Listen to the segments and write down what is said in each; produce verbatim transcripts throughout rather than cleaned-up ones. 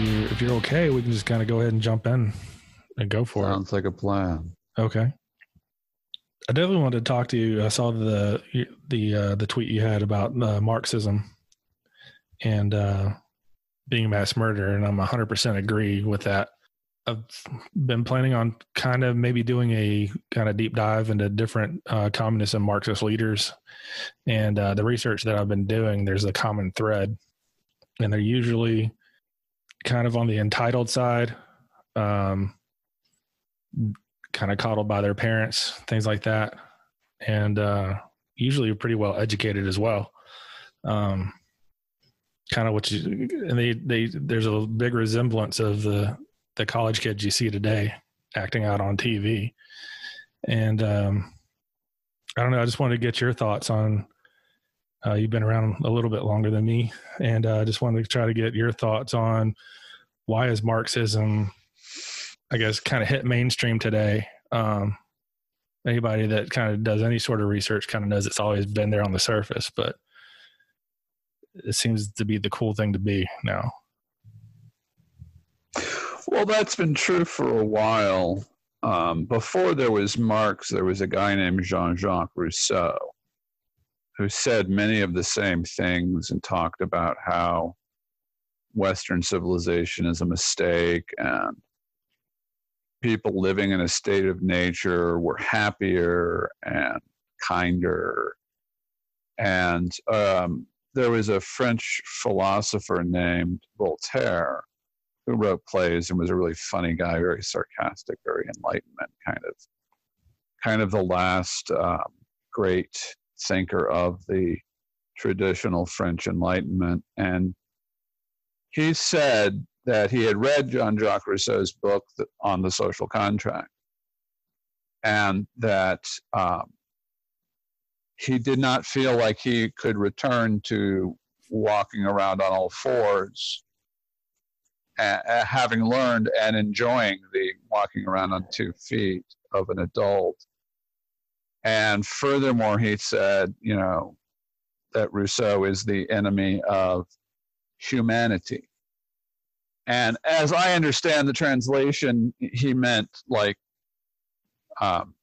you if you're okay, we can just kind of go ahead and jump in and go for Sounds it. Sounds like a plan. Okay. I definitely wanted to talk to you. I saw the the uh, the tweet you had about uh, Marxism and uh, being mass murder, and I'm one hundred percent agree with that. I've been planning on kind of maybe doing a kind of deep dive into different uh, communist and Marxist leaders, and uh, the research that I've been doing, there's a common thread, and they're usually kind of on the entitled side, um, kind of coddled by their parents, things like that, and uh, usually pretty well educated as well. Um, kind of what you, and they, they, there's a big resemblance of the, the college kids you see today acting out on T V. And um, I don't know, I just wanted to get your thoughts on, uh, you've been around a little bit longer than me, and I uh, just wanted to try to get your thoughts on why is Marxism, I guess, kind of hit mainstream today. Um, anybody that kind of does any sort of research kind of knows it's always been there on the surface, but it seems to be the cool thing to be now. Well, that's been true for a while. Um, before there was Marx, there was a guy named Jean-Jacques Rousseau who said many of the same things and talked about how Western civilization is a mistake and people living in a state of nature were happier and kinder. And um, there was a French philosopher named Voltaire who wrote plays and was a really funny guy, very sarcastic, very Enlightenment kind of, kind of the last um, great thinker of the traditional French Enlightenment. And he said that he had read Jean-Jacques Rousseau's book on the social contract, and that um, he did not feel like he could return to walking around on all fours, uh, having learned and enjoying the walking around on two feet of an adult. And furthermore, he said, you know, that Rousseau is the enemy of humanity. And as I understand the translation, he meant like um,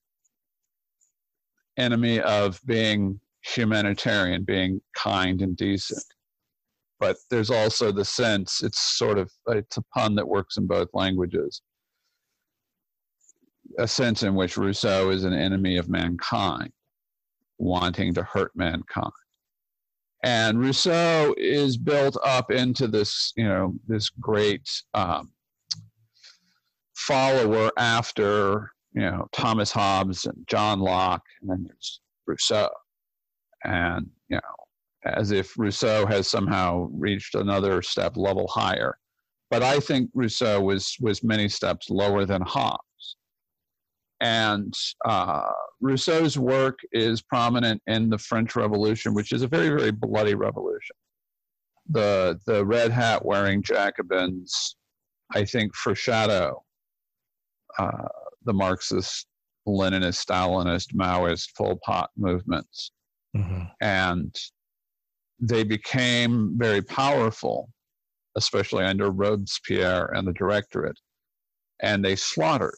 enemy of being humanitarian, being kind and decent. But there's also the sense, it's sort of, it's a pun that works in both languages, a sense in which Rousseau is an enemy of mankind, wanting to hurt mankind. And Rousseau is built up into this, you know, this great um, follower after, you know, Thomas Hobbes and John Locke, and then there's Rousseau. And, you know, as if Rousseau has somehow reached another step level higher. But I think Rousseau was, was many steps lower than Hobbes. And uh, Rousseau's work is prominent in the French Revolution, which is a very, very bloody revolution. The, the red hat wearing Jacobins, I think, foreshadow uh, the Marxist, Leninist, Stalinist, Maoist, Pol Pot movements. Mm-hmm. And they became very powerful, especially under Robespierre and the Directorate, and they slaughtered.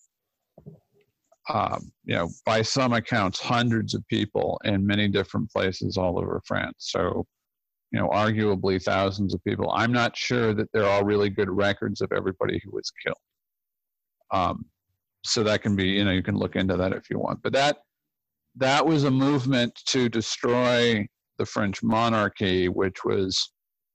Um, you know, by some accounts, hundreds of people in many different places all over France. So, you know, arguably thousands of people. I'm not sure that there are really good records of everybody who was killed. Um, so that can be, you know, you can look into that if you want. But that that was a movement to destroy the French monarchy, which was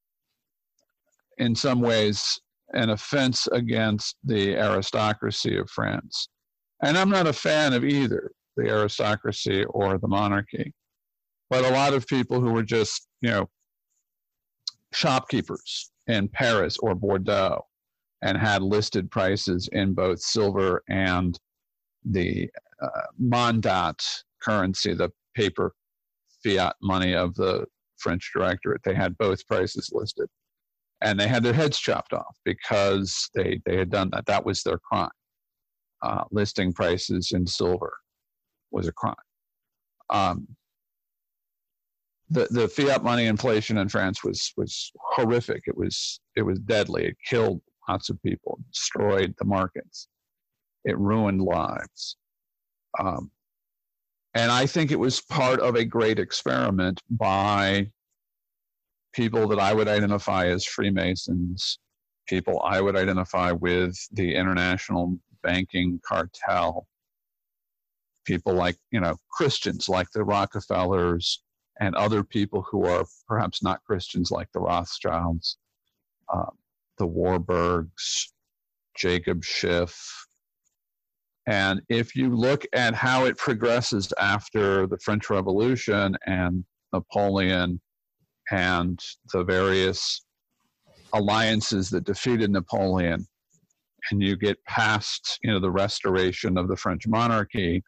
in some ways an offense against the aristocracy of France. And I'm not a fan of either the aristocracy or the monarchy, but a lot of people who were just, you know, shopkeepers in Paris or Bordeaux and had listed prices in both silver and the uh, mandat currency, the paper fiat money of the French Directorate. They had both prices listed, and they had their heads chopped off because they, they had done that. That was their crime. Uh, listing prices in silver was a crime. Um, the, the fiat money inflation in France was was horrific. It was it was deadly. It killed lots of people, destroyed the markets. It ruined lives. Um, and I think it was part of a great experiment by people that I would identify as Freemasons, people I would identify with the international banking cartel, people like, you know, Christians like the Rockefellers, and other people who are perhaps not Christians like the Rothschilds, uh, the Warburgs, Jacob Schiff. And if you look at how it progresses after the French Revolution and Napoleon and the various alliances that defeated Napoleon, and you get past, you know, the restoration of the French monarchy,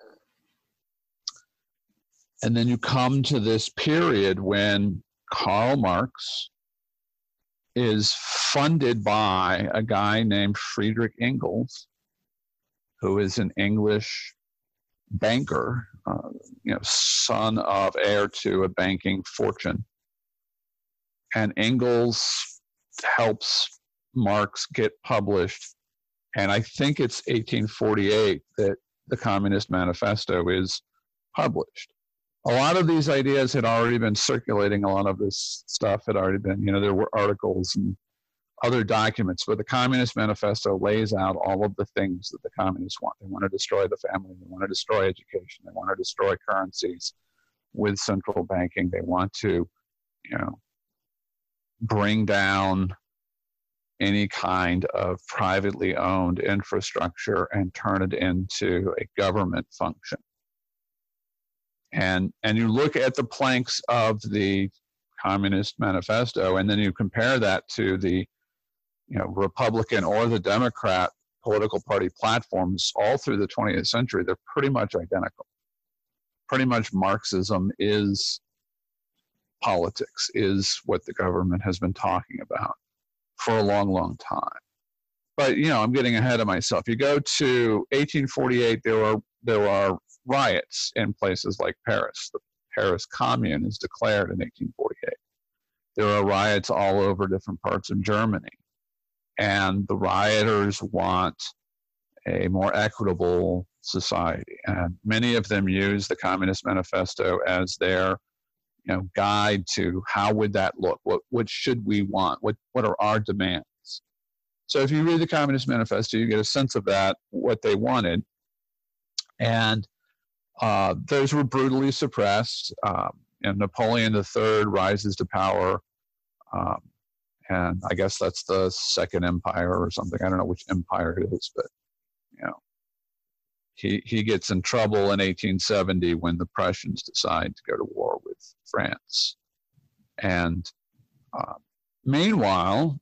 and then you come to this period when Karl Marx is funded by a guy named Friedrich Engels, who is an English banker, uh, you know, son of heir to a banking fortune. And Engels helps Marx get published. And I think it's eighteen forty-eight that the Communist Manifesto is published. A lot of these ideas had already been circulating. A lot of this stuff had already been, you know, there were articles and other documents, but the Communist Manifesto lays out all of the things that the communists want. They want to destroy the family. They want to destroy education. They want to destroy currencies with central banking. They want to, you know, bring down any kind of privately owned infrastructure and turn it into a government function. And, and you look at the planks of the Communist Manifesto, and then you compare that to the, you know, Republican or the Democrat political party platforms all through the twentieth century. They're pretty much identical. Pretty much Marxism is politics, is what the government has been talking about for a long, long time. But, you know, I'm getting ahead of myself. You go to eighteen forty-eight, there are, there are riots in places like Paris. The Paris Commune is declared in eighteen forty-eight. There are riots all over different parts of Germany. And the rioters want a more equitable society. And many of them use the Communist Manifesto as their, you know, guide to how would that look? What, what should we want? What, what are our demands? So if you read the Communist Manifesto, you get a sense of that, what they wanted. And uh, those were brutally suppressed. Um, and Napoleon the Third rises to power. Um, and I guess that's the Second Empire or something. I don't know which empire it is, but, you know, he, he gets in trouble in eighteen seventy when the Prussians decide to go to war with France. And uh, meanwhile,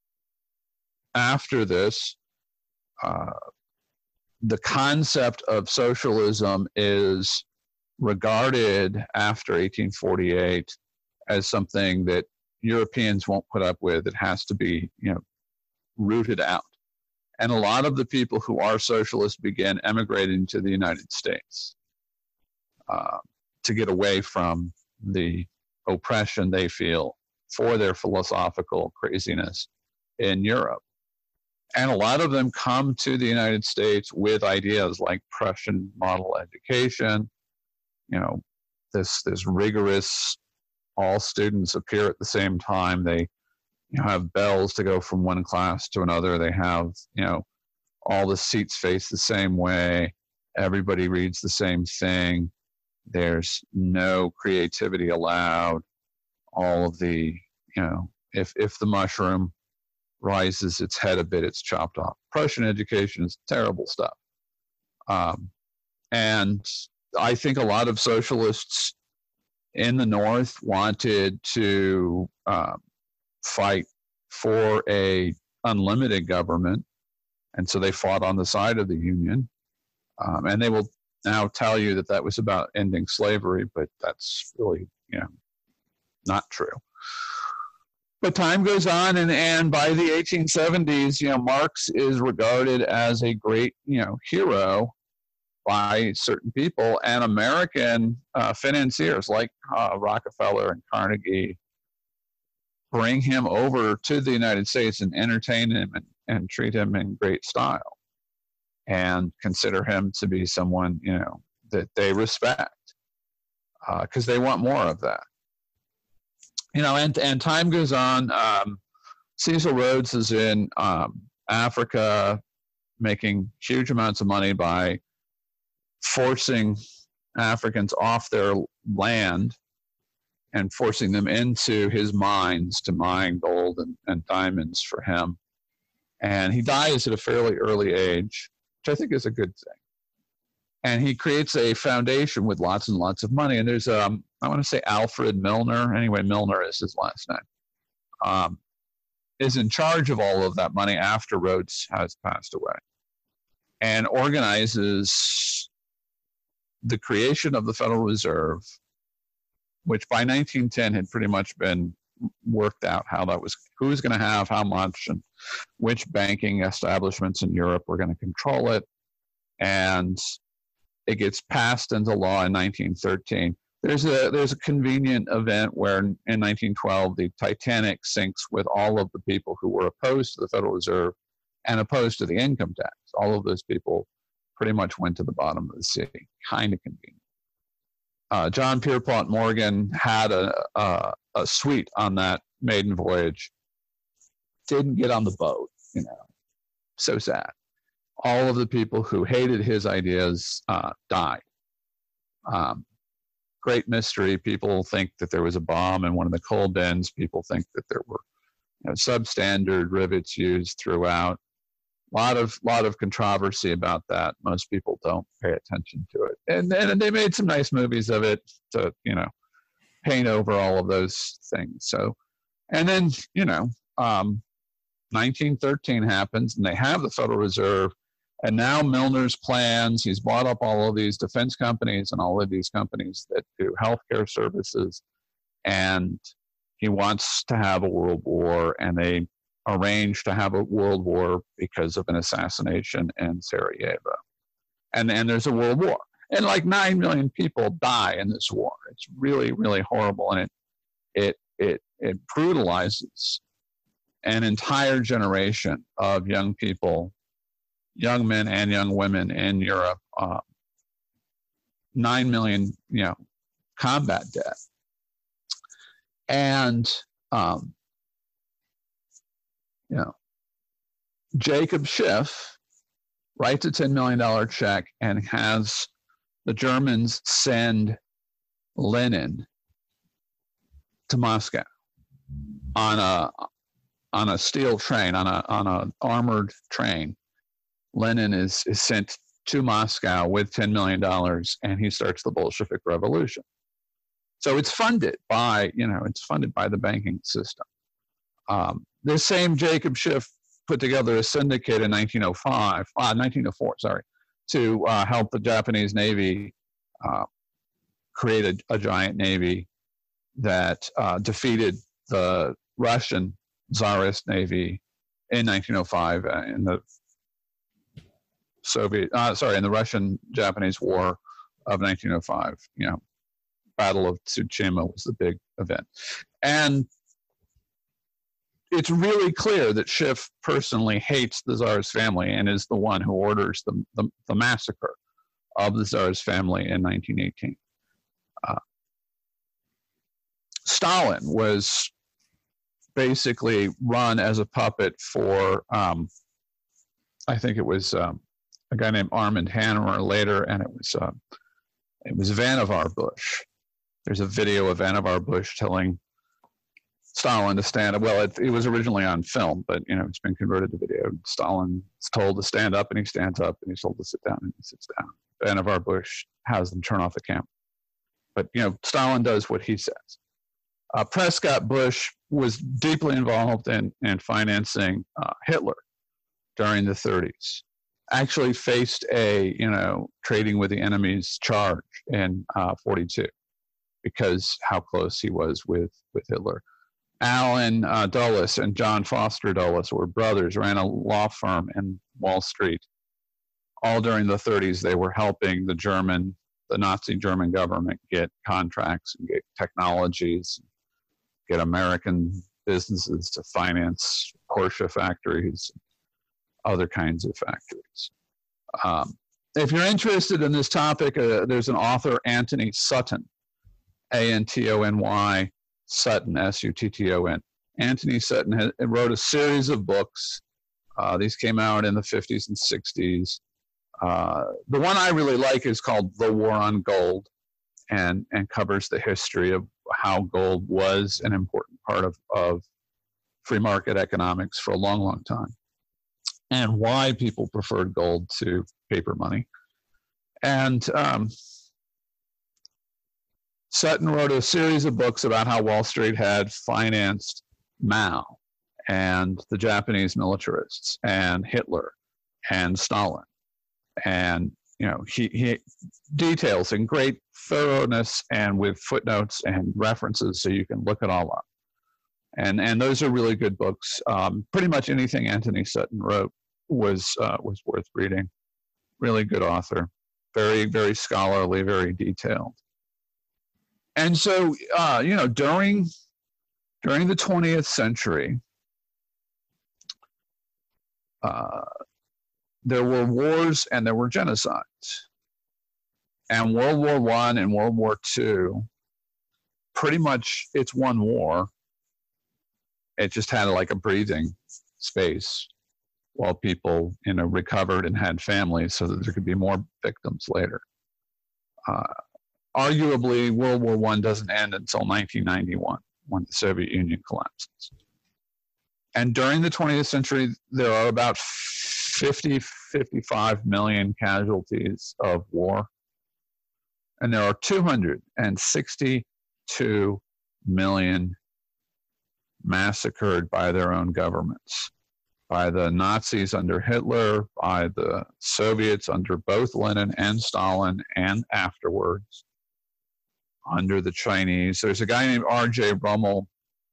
after this, uh, the concept of socialism is regarded after eighteen forty-eight as something that Europeans won't put up with. It has to be, you know, rooted out. And a lot of the people who are socialists begin emigrating to the United States uh, to get away from the oppression they feel for their philosophical craziness in Europe. And a lot of them come to the United States with ideas like Prussian model education, you know, this, this rigorous, all students appear at the same time. They, you know, have bells to go from one class to another. They have, you know, all the seats face the same way. Everybody reads the same thing. There's no creativity allowed. All of the, you know, if, if the mushroom rises its head a bit, it's chopped off. Prussian education is terrible stuff. Um, and I think a lot of socialists in the North wanted to um, fight for a unlimited government, and so they fought on the side of the Union. Um, and they will now tell you that that was about ending slavery, but that's really, you know, not true. But time goes on, and, and by the eighteen seventies, you know, Marx is regarded as a great, you know, hero by certain people, and American uh, financiers like uh, Rockefeller and Carnegie bring him over to the United States and entertain him and, and treat him in great style and consider him to be someone, you know, that they respect because uh, they want more of that. You know, and, and time goes on. Um, Cecil Rhodes is in um, Africa making huge amounts of money by forcing Africans off their land and forcing them into his mines to mine gold and, and diamonds for him. And he dies at a fairly early age, which I think is a good thing. And he creates a foundation with lots and lots of money. And there's, um, I want to say Alfred Milner. Anyway, Milner is his last name. Um, is in charge of all of that money after Rhodes has passed away, and organizes the creation of the Federal Reserve, which by nineteen ten had pretty much been worked out how that was, who was going to have how much and which banking establishments in Europe were going to control it. And it gets passed into law in nineteen thirteen. There's a there's a convenient event where in nineteen twelve the Titanic sinks with all of the people who were opposed to the Federal Reserve and opposed to the income tax. All of those people pretty much went to the bottom of the sea. Kind of convenient. Uh, John Pierpont Morgan had a, a a suite on that maiden voyage. Didn't get on the boat, you know. So sad. All of the people who hated his ideas uh, died. Um, great mystery. People think that there was a bomb in one of the coal bins. People think that there were, you know, substandard rivets used throughout. A lot of lot of controversy about that. Most people don't pay attention to it, and and they made some nice movies of it to, you know, paint over all of those things. So, and then, you know, um, nineteen thirteen happens, and they have the Federal Reserve. And now Milner's plans, he's bought up all of these defense companies and all of these companies that do healthcare services. And he wants to have a world war, and they arrange to have a world war because of an assassination in Sarajevo. And then there's a world war. And like nine million people die in this war. It's really, really horrible. And it, it, it, it brutalizes an entire generation of young people, young men and young women in Europe. Uh, nine million, you know, combat dead. And, um, you know, Jacob Schiff writes a ten million dollars check and has the Germans send Lenin to Moscow on a on a steel train, on a on a armored train. Lenin is, is sent to Moscow with ten million dollars, and he starts the Bolshevik Revolution. So it's funded by, you know, it's funded by the banking system. Um, this same Jacob Schiff put together a syndicate in nineteen oh five, uh, nineteen oh four, sorry, to uh, help the Japanese Navy uh, create a, a giant navy that uh, defeated the Russian Tsarist Navy in nineteen oh five uh, in the Soviet, uh, sorry, in the Russian-Japanese War of nineteen oh five. You know, Battle of Tsushima was the big event. And it's really clear that Schiff personally hates the Tsar's family and is the one who orders the, the, the massacre of the Tsar's family in nineteen eighteen. Uh, Stalin was basically run as a puppet for, um, I think it was um, a guy named Armand Hammer later, and it was uh, it was Vannevar Bush. There's a video of Vannevar Bush telling Stalin to stand up. Well, it, it was originally on film, but you know, it's been converted to video. Stalin's told to stand up, and he stands up, and he's told to sit down, and he sits down. Vannevar Bush has them turn off the camera. But you know, Stalin does what he says. Uh, Prescott Bush was deeply involved in, in financing uh, Hitler during the thirties. Actually faced a, you know, trading with the enemy's charge in uh, forty-two because how close he was with, with Hitler. Alan uh, Dulles and John Foster Dulles were brothers, ran a law firm in Wall Street. all during the thirties, they were helping the German, the Nazi German government get contracts and get technologies, get American businesses to finance Porsche factories, other kinds of factories. Um, if you're interested in this topic, uh, there's an author, Antony Sutton, A N T O N Y, Sutton, S U T T O N. Antony Sutton has, wrote a series of books. Uh, these came out in the fifties and sixties. Uh, the one I really like is called The War on Gold, and, and covers the history of how gold was an important part of, of free market economics for a long, long time, and why people preferred gold to paper money. And um, Sutton wrote a series of books about how Wall Street had financed Mao and the Japanese militarists and Hitler and Stalin. And, you know, he, he details in great thoroughness and with footnotes and references so you can look it all up. And, and those are really good books. Um, pretty much anything Antony Sutton wrote was, uh, was worth reading. Really good author. Very, very scholarly, very detailed. And so, uh, you know, during, during the twentieth century, uh, there were wars and there were genocides. And World War One and World War Two, pretty much it's one war. It just had like a breathing space while people, you know, recovered and had families so that there could be more victims later. Uh, arguably, World War One doesn't end until nineteen ninety-one, when the Soviet Union collapses. And during the twentieth century, there are about fifty, fifty-five million casualties of war. And there are two hundred sixty-two million massacred by their own governments, by the Nazis under Hitler, by the Soviets under both Lenin and Stalin, and afterwards under the Chinese. There's a guy named R J Rummel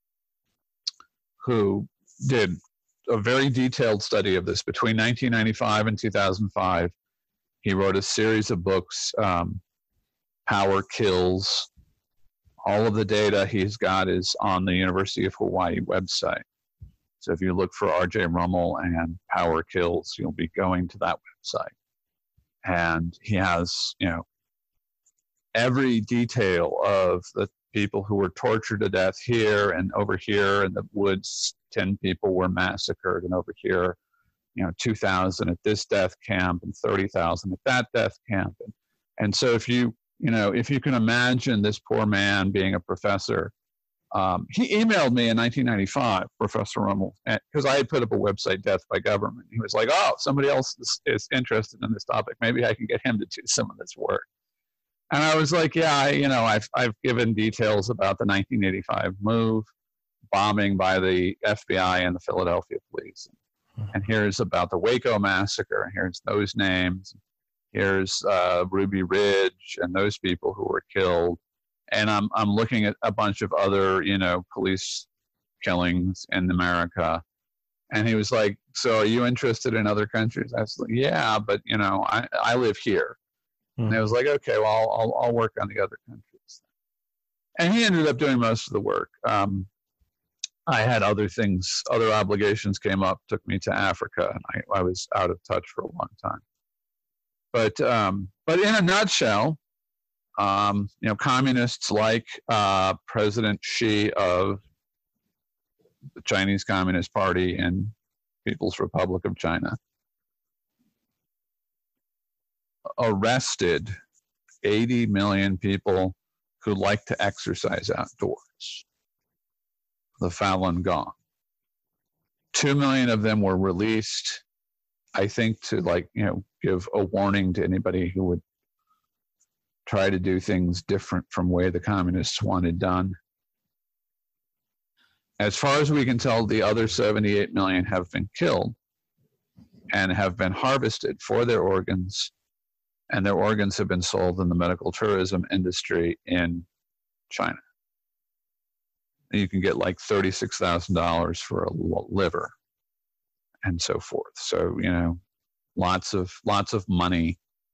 who did a very detailed study of this between nineteen ninety-five and two thousand five. He wrote a series of books, um, Power Kills. All of the data he's got is on the University of Hawaii website. So if you look for R J Rummel and Power Kills, you'll be going to that website. And he has, you know, every detail of the people who were tortured to death here, and over here in the woods, ten people were massacred, and over here, you know, two thousand at this death camp and thirty thousand at that death camp. And, and so if you, you know, if you can imagine this poor man being a professor, um, he emailed me in nineteen ninety-five, Professor Rummel, because I had put up a website, Death by Government. He was like, oh, somebody else is, is interested in this topic. Maybe I can get him to do some of this work. And I was like, yeah, I, you know, I've, I've given details about the nineteen eighty-five move, bombing by the F B I and the Philadelphia police. And here's about the Waco massacre, and here's those names. Here's uh, Ruby Ridge and those people who were killed. And I'm, I'm looking at a bunch of other, you know, police killings in America. And he was like, so are you interested in other countries? I was like, yeah, but, you know, I, I live here. And I was like, okay, well, I'll, I'll, I'll work on the other countries. And he ended up doing most of the work. Um, I had other things, other obligations came up, took me to Africa, and I, I was out of touch for a long time. But, um, but in a nutshell, um, you know, communists like uh, President Xi of the Chinese Communist Party and People's Republic of China arrested eighty million people who like to exercise outdoors, the Falun Gong. Two million of them were released, I think, to like, you know, give a warning to anybody who would try to do things different from the way the communists wanted done. As far as we can tell, the other seventy-eight million have been killed and have been harvested for their organs, and their organs have been sold in the medical tourism industry in China. You can get like thirty-six thousand dollars for a liver and so forth. So, you know, lots of lots of money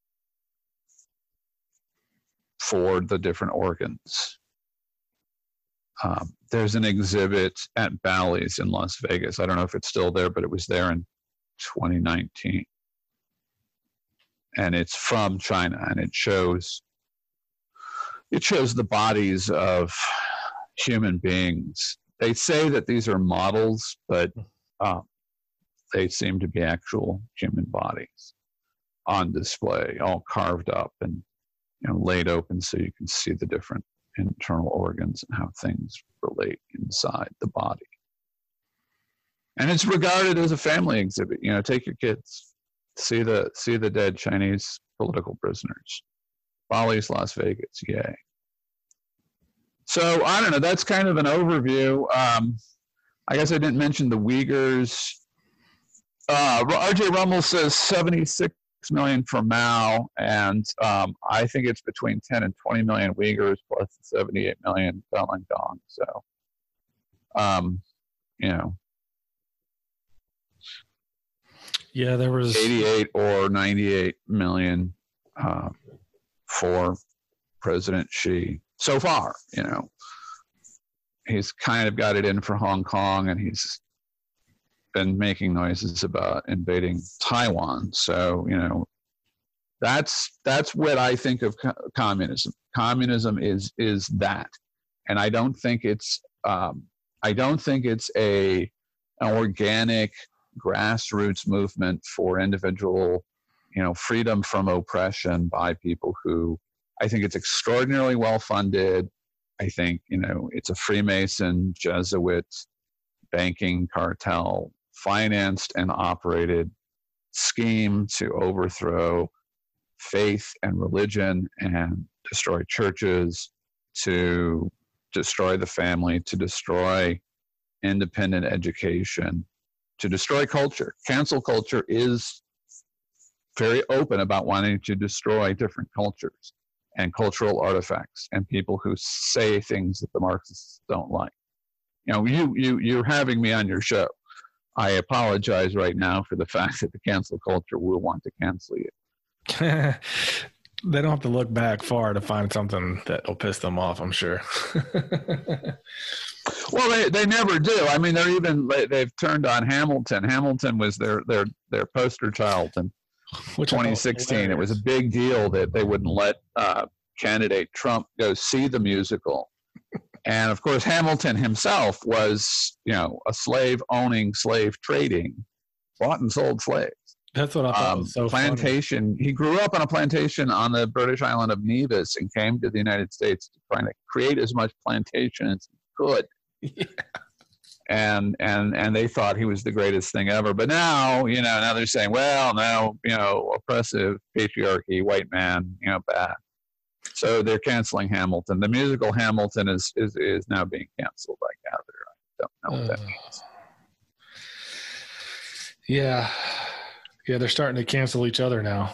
for the different organs. Um, there's an exhibit at Bally's in Las Vegas. I don't know if it's still there, but it was there in twenty nineteen. And it's from China, and it shows it shows the bodies of human beings. They say that these are models, but uh, they seem to be actual human bodies on display, all carved up and, you know, laid open so you can see the different internal organs and how things relate inside the body. And it's regarded as a family exhibit. You know, take your kids, see the see the dead Chinese political prisoners. Bally's, Las Vegas, yay. So I don't know. That's kind of an overview. Um, I guess I didn't mention the Uyghurs. Uh, R J Rummel says seventy-six million for Mao, and um, I think it's between ten and twenty million Uyghurs plus the seventy-eight million Falun Gong. So, um, you know, yeah, there was eighty-eight or ninety-eight million uh, for President Xi so far. You know, he's kind of got it in for Hong Kong, and he's been making noises about invading Taiwan. So, you know, that's that's what I think of co- communism. Communism is is that, and I don't think it's um, I don't think it's a an organic grassroots movement for individual, you know, freedom from oppression by people who. I think it's extraordinarily well funded. I think, you know, it's a Freemason, Jesuit, banking cartel financed and operated scheme to overthrow faith and religion and destroy churches, to destroy the family, to destroy independent education, to destroy culture. Cancel culture is very open about wanting to destroy different cultures and cultural artifacts and people who say things that the Marxists don't like. You know, you, you, you're having me on your show. I apologize right now for the fact that the cancel culture will want to cancel you. They don't have to look back far to find something that will piss them off, I'm sure. Well, they, they never do. I mean, they're even, they, they've turned on Hamilton. Hamilton was their, their, their poster child. And Which twenty sixteen, it was a big deal that they wouldn't let uh, candidate Trump go see the musical. And of course, Hamilton himself was, you know, a slave owning, slave trading, bought and sold slaves. That's what I thought um, was so plantation. Funny. He grew up on a plantation on the British island of Nevis and came to the United States to try to create as much plantation as he could. Yeah. And and and they thought he was the greatest thing ever. But now, you know, now they're saying, well, now, you know, oppressive patriarchy, white man, you know, bad. So they're canceling Hamilton. The musical Hamilton is is, is now being canceled, I gather. I don't know what uh, that means. Yeah. Yeah, they're starting to cancel each other now.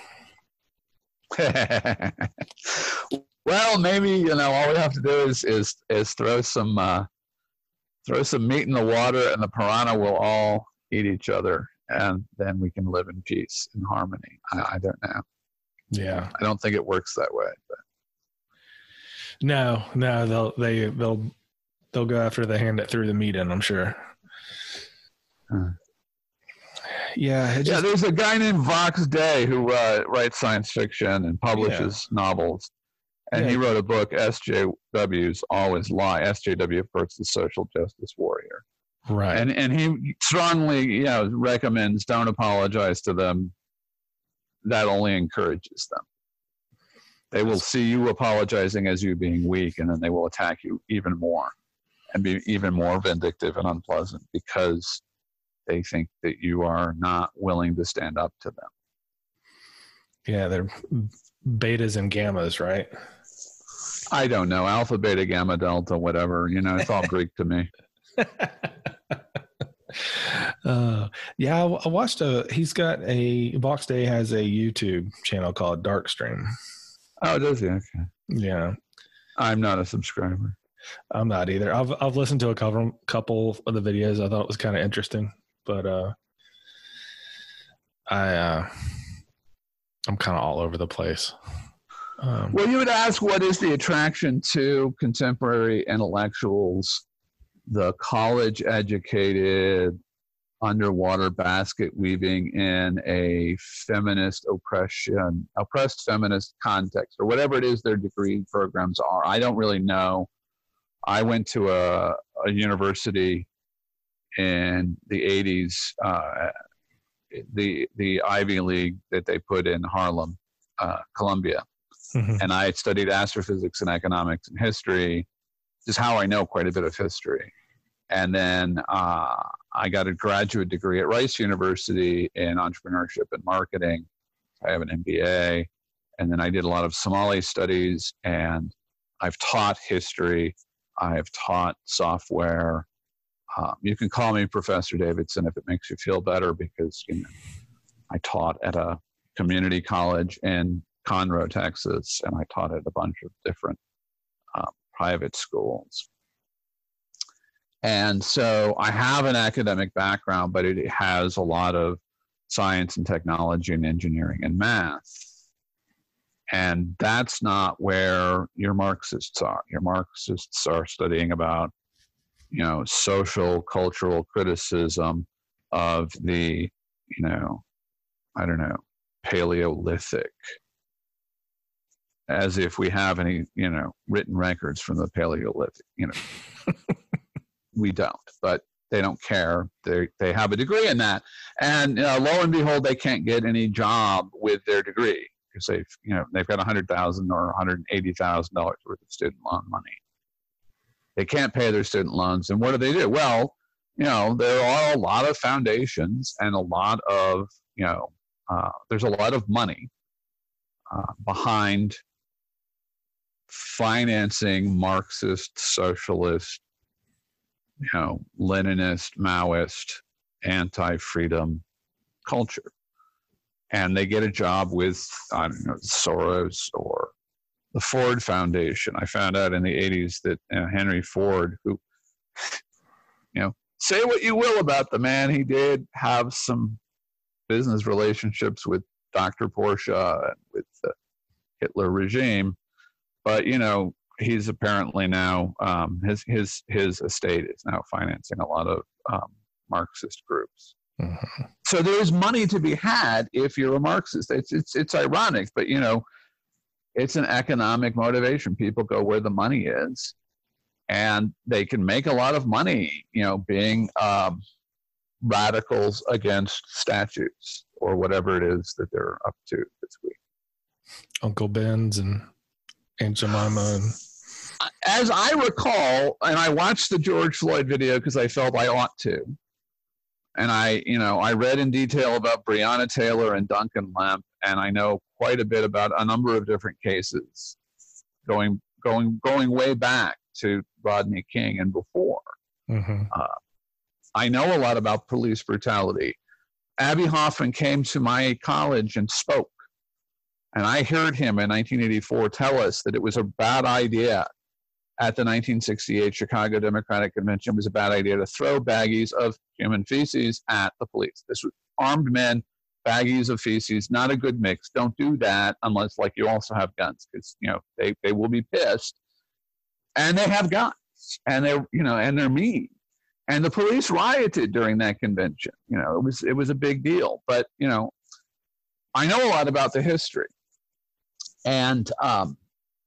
Well, maybe, you know, all we have to do is is is throw some uh, throw some meat in the water, and the piranha will all eat each other, and then we can live in peace and harmony. I, I don't know. Yeah, I don't think it works that way. But. No, no, they'll they they'll they'll go after the hand that threw the meat in, I'm sure. Huh. Yeah, just, yeah. There's a guy named Vox Day who uh, writes science fiction and publishes yeah. novels. And yeah. he wrote a book, S J Ws Always Lie. S J W, of course, the social justice warrior. Right. And and he strongly, you know, recommends don't apologize to them. That only encourages them. They will see you apologizing as you being weak, and then they will attack you even more and be even more vindictive and unpleasant because they think that you are not willing to stand up to them. Yeah, they're betas and gammas, right? I don't know. Alpha, beta, gamma, delta, whatever. You know, it's all Greek to me. uh, yeah, I, I watched a, he's got a, Vox Day has a YouTube channel called Darkstream. Oh, does he? Okay. Yeah. I'm not a subscriber. I'm not either. I've I've listened to a couple, couple of the videos. I thought it was kind of interesting. But, uh, I, uh, I'm kind of all over the place. Um, well, you would ask, what is the attraction to contemporary intellectuals, the college-educated, underwater basket weaving in a feminist oppression, oppressed feminist context, or whatever it is their degree programs are? I don't really know. I went to a, a university in the eighties, uh, the the Ivy League that they put in Harlem, uh, Columbia. Mm-hmm. And I studied astrophysics and economics and history, just how I know quite a bit of history. And then uh, I got a graduate degree at Rice University in entrepreneurship and marketing. I have an M B A. And then I did a lot of Somali studies, and I've taught history. I've taught software. Um, you can call me Professor Davidson if it makes you feel better, because you know I taught at a community college in Conroe, Texas, and I taught at a bunch of different uh, private schools. And so I have an academic background, but it has a lot of science and technology and engineering and math. And that's not where your Marxists are. Your Marxists are studying about, you know, social, cultural criticism of the, you know, I don't know, Paleolithic, as if we have any, you know, written records from the Paleolithic, you know. We don't, but they don't care. They they have a degree in that, and uh, lo and behold, they can't get any job with their degree because they've you know they've got a hundred thousand or one hundred eighty thousand dollars worth of student loan money. They can't pay their student loans, and what do they do? Well, you know there are a lot of foundations and a lot of you know uh, there's a lot of money uh, behind financing Marxist, socialist, you know, Leninist, Maoist, anti-freedom culture. And they get a job with, I don't know, Soros or the Ford Foundation. I found out in the eighties that uh, Henry Ford, who, you know, say what you will about the man, he did have some business relationships with Doctor Porsche and with the Hitler regime. But, you know, he's apparently now, um, his, his, his estate is now financing a lot of um, Marxist groups. Mm-hmm. So there's money to be had if you're a Marxist. It's, it's, it's ironic, but, you know, it's an economic motivation. People go where the money is, and they can make a lot of money, you know, being um, radicals against statutes or whatever it is that they're up to this week. Uncle Ben's and Aunt Jemima. And... As I recall, and I watched the George Floyd video because I felt I ought to, and I, you know, I read in detail about Breonna Taylor and Duncan Lemp, and I know quite a bit about a number of different cases, going going going way back to Rodney King and before. Mm-hmm. Uh, I know a lot about police brutality. Abbie Hoffman came to my college and spoke. And I heard him in nineteen eighty-four tell us that it was a bad idea at the nineteen sixty-eight Chicago Democratic Convention. It was a bad idea to throw baggies of human feces at the police. This was armed men, baggies of feces, not a good mix. Don't do that unless, like, you also have guns, because, you know, they, they will be pissed. And they have guns, and they're, you know, and they're mean. And the police rioted during that convention. You know, it was it was a big deal. But, you know, I know a lot about the history. And um,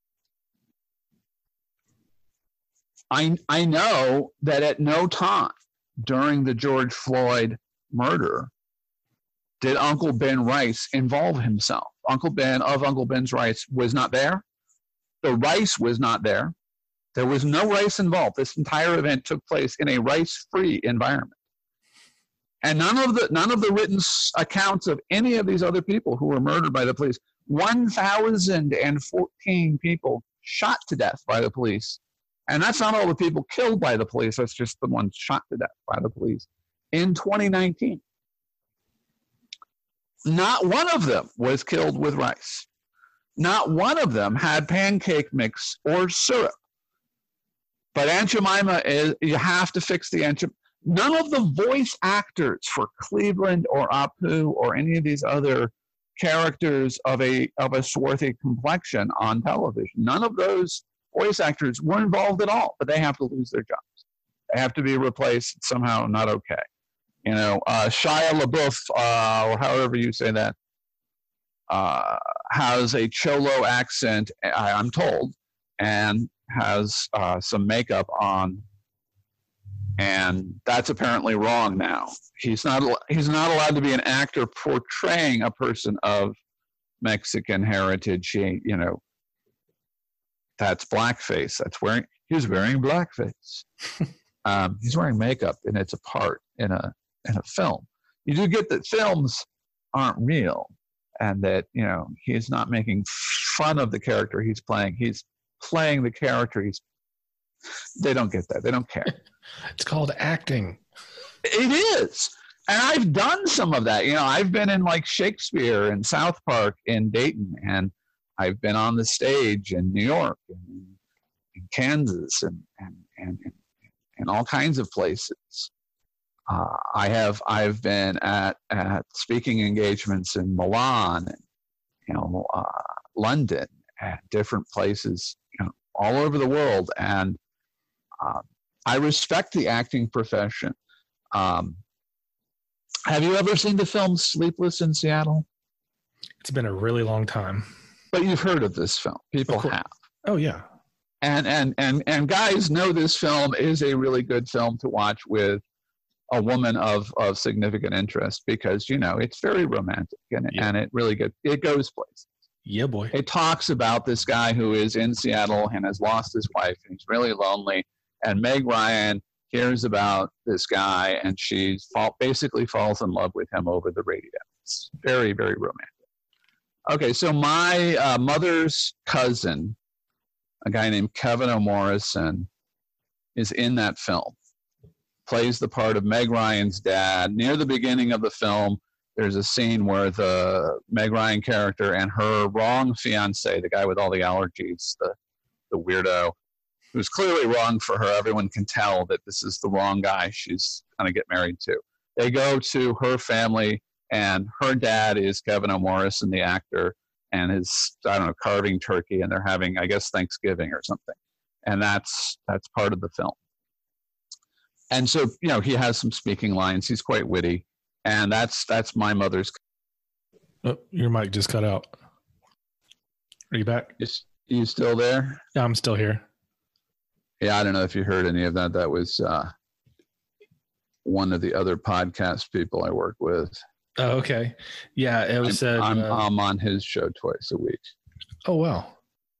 I, I know that at no time during the George Floyd murder did Uncle Ben Rice involve himself. Uncle Ben of Uncle Ben's Rice was not there. The Rice was not there. There was no Rice involved. This entire event took place in a Rice-free environment. And none of the none of the written accounts of any of these other people who were murdered by the police, one thousand fourteen people shot to death by the police. And that's not all the people killed by the police. That's just the ones shot to death by the police in twenty nineteen. Not one of them was killed with rice. Not one of them had pancake mix or syrup. But Aunt Jemima is, you have to fix the Aunt Jemima. None of the voice actors for Cleveland or Apu or any of these other characters of a of a swarthy complexion on television, none of those voice actors were involved at all, but they have to lose their jobs. They have to be replaced. It's somehow not okay. You know, uh, Shia LaBeouf, uh, or however you say that, uh, has a Cholo accent, I, I'm told, and has uh, some makeup on, and that's apparently wrong now. He's not he's not allowed to be an actor portraying a person of Mexican heritage. He, you know, that's blackface. That's wearing he's wearing blackface. um, he's wearing makeup, and it's a part in a in a film. You do get that films aren't real, and that, you know, he's not making fun of the character he's playing. He's playing the character he's. They don't get that. They don't care. It's called acting. It is. And I've done some of that. You know, I've been in like Shakespeare and South Park in Dayton, and I've been on the stage in New York and in Kansas and, and, and, and, and all kinds of places. Uh, I have, I've been at, at speaking engagements in Milan and, you know, uh, London, and different places, you know, all over the world. And um, I respect the acting profession. Um, have you ever seen the film Sleepless in Seattle? It's been a really long time. But you've heard of this film. People have. Oh, yeah. And, and, and, and guys know this film is a really good film to watch with a woman of, of significant interest, because, you know, it's very romantic, and, yeah. and it really get, it goes places. Yeah, boy. It talks about this guy who is in Seattle and has lost his wife, and he's really lonely. And Meg Ryan hears about this guy, and she fall, basically falls in love with him over the radio. It's very, very romantic. Okay, so my uh, mother's cousin, a guy named Kevin O'Morrison, is in that film. Plays the part of Meg Ryan's dad. Near the beginning of the film, there's a scene where the Meg Ryan character and her wrong fiance, the guy with all the allergies, the, the weirdo, who's clearly wrong for her. Everyone can tell that this is the wrong guy she's going to get married to. They go to her family, and her dad is Kevin O'Morrison, the actor, and is, I don't know, carving turkey, and they're having, I guess, Thanksgiving or something. And that's that's part of the film. And so, you know, he has some speaking lines. He's quite witty. And that's that's my mother's. Oh, your mic just cut out. Are you back? Is you still there? Yeah, I'm still here. Yeah, I don't know if you heard any of that. That was uh, one of the other podcast people I work with. Oh, okay. Yeah, it was said. I'm, uh, I'm on his show twice a week. Oh, wow.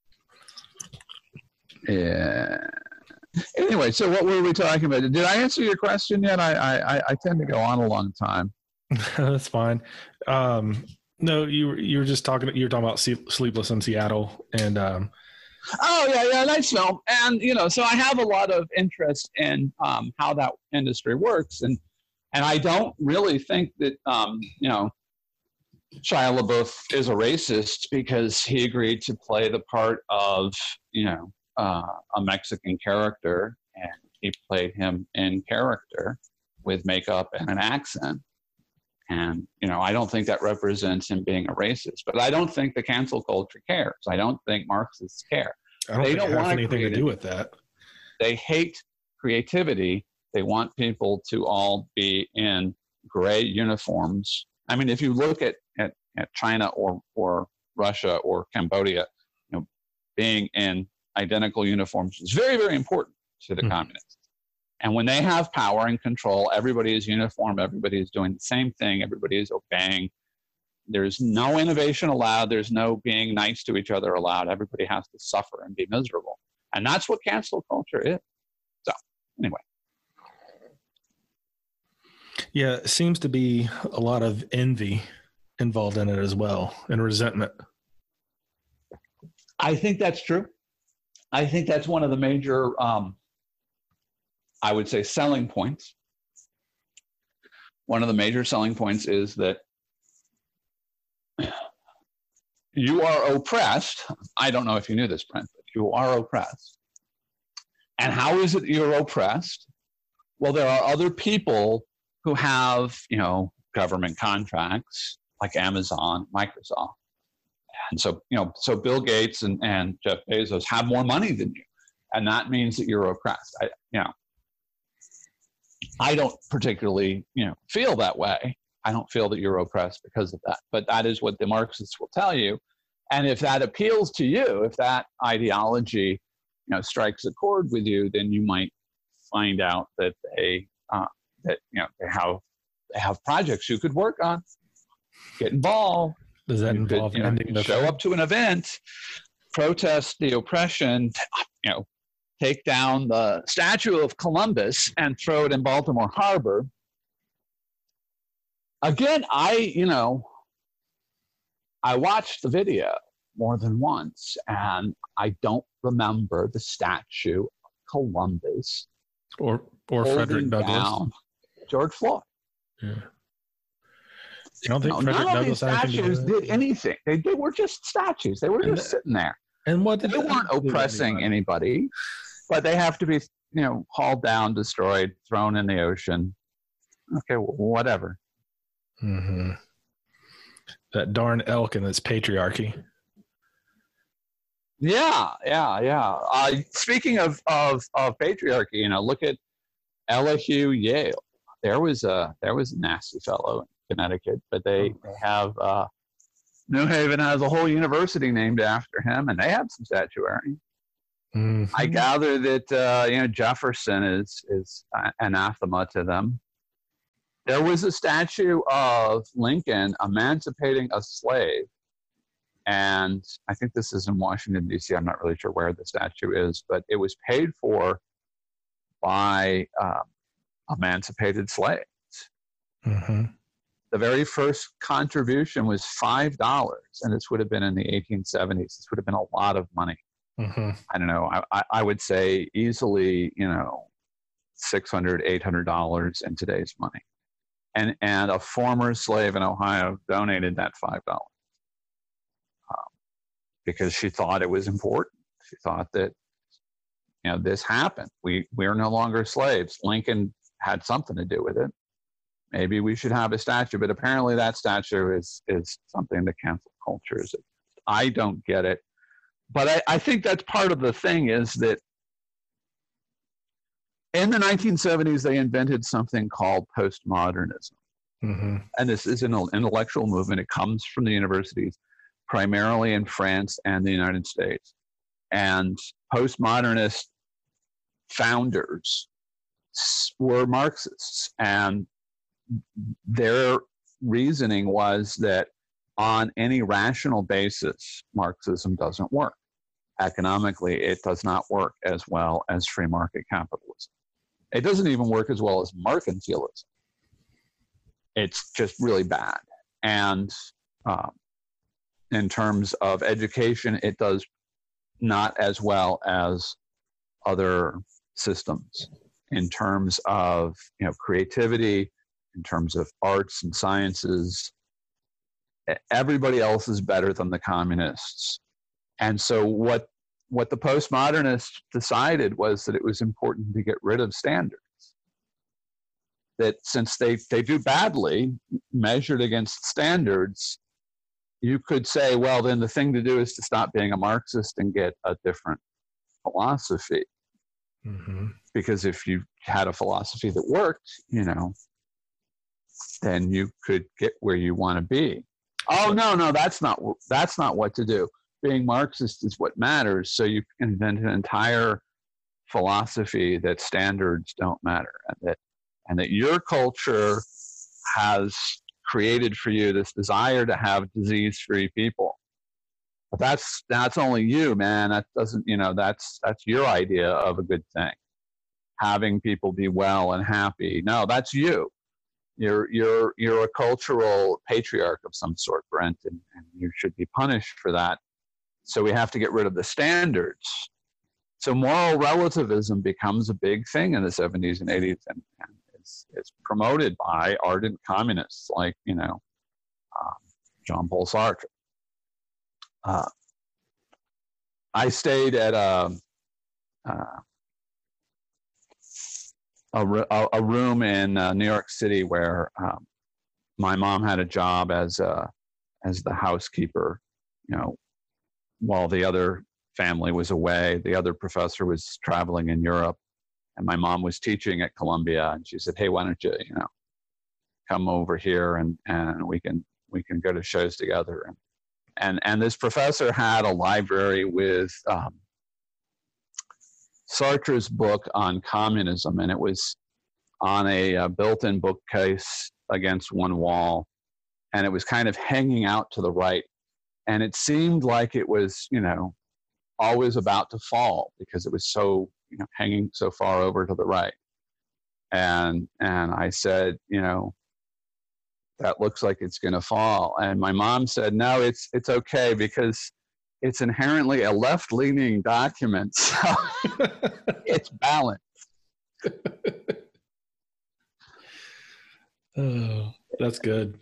Yeah. Anyway, so what were we talking about? Did I answer your question yet? I I, I tend to go on a long time. That's fine. Um, no, you were you were just talking. You were talking about Sleepless in Seattle, and um, oh yeah, yeah, nice film. And you know, so I have a lot of interest in um, how that industry works, and and I don't really think that um, you know, Shia LaBeouf is a racist because he agreed to play the part of, you know, Uh, a Mexican character, and he played him in character with makeup and an accent. And, you know, I don't think that represents him being a racist, but I don't think the cancel culture cares. I don't think Marxists care. I don't they think don't it has want anything to do with that. They hate creativity. They want people to all be in gray uniforms. I mean, if you look at, at, at China or, or Russia or Cambodia, you know, being in identical uniforms is very, very important to the mm. communists. And when they have power and control, everybody is uniform, everybody is doing the same thing, everybody is obeying. There's no innovation allowed, there's no being nice to each other allowed. Everybody has to suffer and be miserable. And that's what cancel culture is. So, anyway. Yeah, it seems to be a lot of envy involved in it as well, and resentment. I think that's true. I think that's one of the major, um, I would say, selling points. One of the major selling points is that you are oppressed. I don't know if you knew this, Brent, but you are oppressed. And how is it you're oppressed? Well, there are other people who have, you know, government contracts like Amazon, Microsoft. And so, you know, so Bill Gates and, and Jeff Bezos have more money than you. And that means that you're oppressed. I, you know, I don't particularly, you know, feel that way. I don't feel that you're oppressed because of that. But that is what the Marxists will tell you. And if that appeals to you, if that ideology, you know, strikes a chord with you, then you might find out that they, uh, that, you know, they have, they have projects you could work on, get involved. Does that you involve could, you know, ending the show thread? up to an event, protest the oppression, you know, take down the statue of Columbus and throw it in Baltimore Harbor. Again, I, you know, I watched the video more than once, and I don't remember the statue of Columbus Or or Frederick Douglass. George Floyd. Yeah. You don't think No, Frederick none of Douglass these had anything to do statues with it? did anything. They, they were just statues. They were And just the- sitting there. And what did They weren't do to oppressing anybody? anybody, but they have to be, you know, hauled down, destroyed, thrown in the ocean. Okay, well, whatever. Mm-hmm. That darn elk and its patriarchy. Yeah, yeah, yeah. Uh, speaking of, of of patriarchy, you know, look at Elihu Yale. There was a there was a nasty fellow in Connecticut, but they, they have uh, New Haven has a whole university named after him, and they have some statuary. Mm-hmm. I gather that uh, you know Jefferson is is anathema to them. There was a statue of Lincoln emancipating a slave, and I think this is in Washington, D C. I'm not really sure where the statue is, but it was paid for by uh, emancipated slaves. Mm-hmm. The very first contribution was five dollars, and this would have been in the eighteen seventies. This would have been a lot of money. Mm-hmm. I don't know. I, I would say easily, you know, six hundred dollars, eight hundred dollars in today's money. And and a former slave in Ohio donated that five dollars um, because she thought it was important. She thought that, you know, this happened. We we are no longer slaves. Lincoln had something to do with it. Maybe we should have a statue, but apparently that statue is is something that cancel culture is. I don't get it, but I, I think that's part of the thing is that in the nineteen seventies, they invented something called postmodernism. Mm-hmm. And this is an intellectual movement. It comes from the universities, primarily in France and the United States. And postmodernist founders were Marxists. And their reasoning was that on any rational basis, Marxism doesn't work. Economically, it does not work as well as free market capitalism. It doesn't even work as well as mercantilism. It's just really bad. And um, in terms of education, it does not as well as other systems. In terms of, you know, creativity, in terms of arts and sciences, everybody else is better than the communists. And so what what the postmodernists decided was that it was important to get rid of standards. That since they, they do badly, measured against standards, you could say, well, then the thing to do is to stop being a Marxist and get a different philosophy. Mm-hmm. Because if you had a philosophy that worked, you know, then you could get where you want to be. Oh, no, no, that's not, that's not what to do. Being Marxist is what matters. So you can invent an entire philosophy that standards don't matter, and that and that your culture has created for you this desire to have disease-free people. But that's that's only you, man. That doesn't, you know, that's that's your idea of a good thing. Having people be well and happy. No, that's you. You're you're you're a cultural patriarch of some sort, Brent, and, and you should be punished for that. So we have to get rid of the standards. So moral relativism becomes a big thing in the seventies and eighties, and, and it's, it's promoted by ardent communists like, you know, um, Jean-Paul Sartre. Uh, I stayed at a, uh, a, a room in uh, New York City where um, my mom had a job as a, as the housekeeper, you know, while the other family was away. The other professor was traveling in Europe, and my mom was teaching at Columbia. And she said, "Hey, why don't you, you know, come over here and and we can we can go to shows together." And and and this professor had a library with um, Sartre's book on communism, and it was on a, a built-in bookcase against one wall, and it was kind of hanging out to the right. And it seemed like it was, you know, always about to fall because it was so, you know, hanging so far over to the right. And and I said, you know, that looks like it's going to fall. And my mom said, no, it's it's okay because it's inherently a left-leaning document, so it's balanced. Oh, that's good.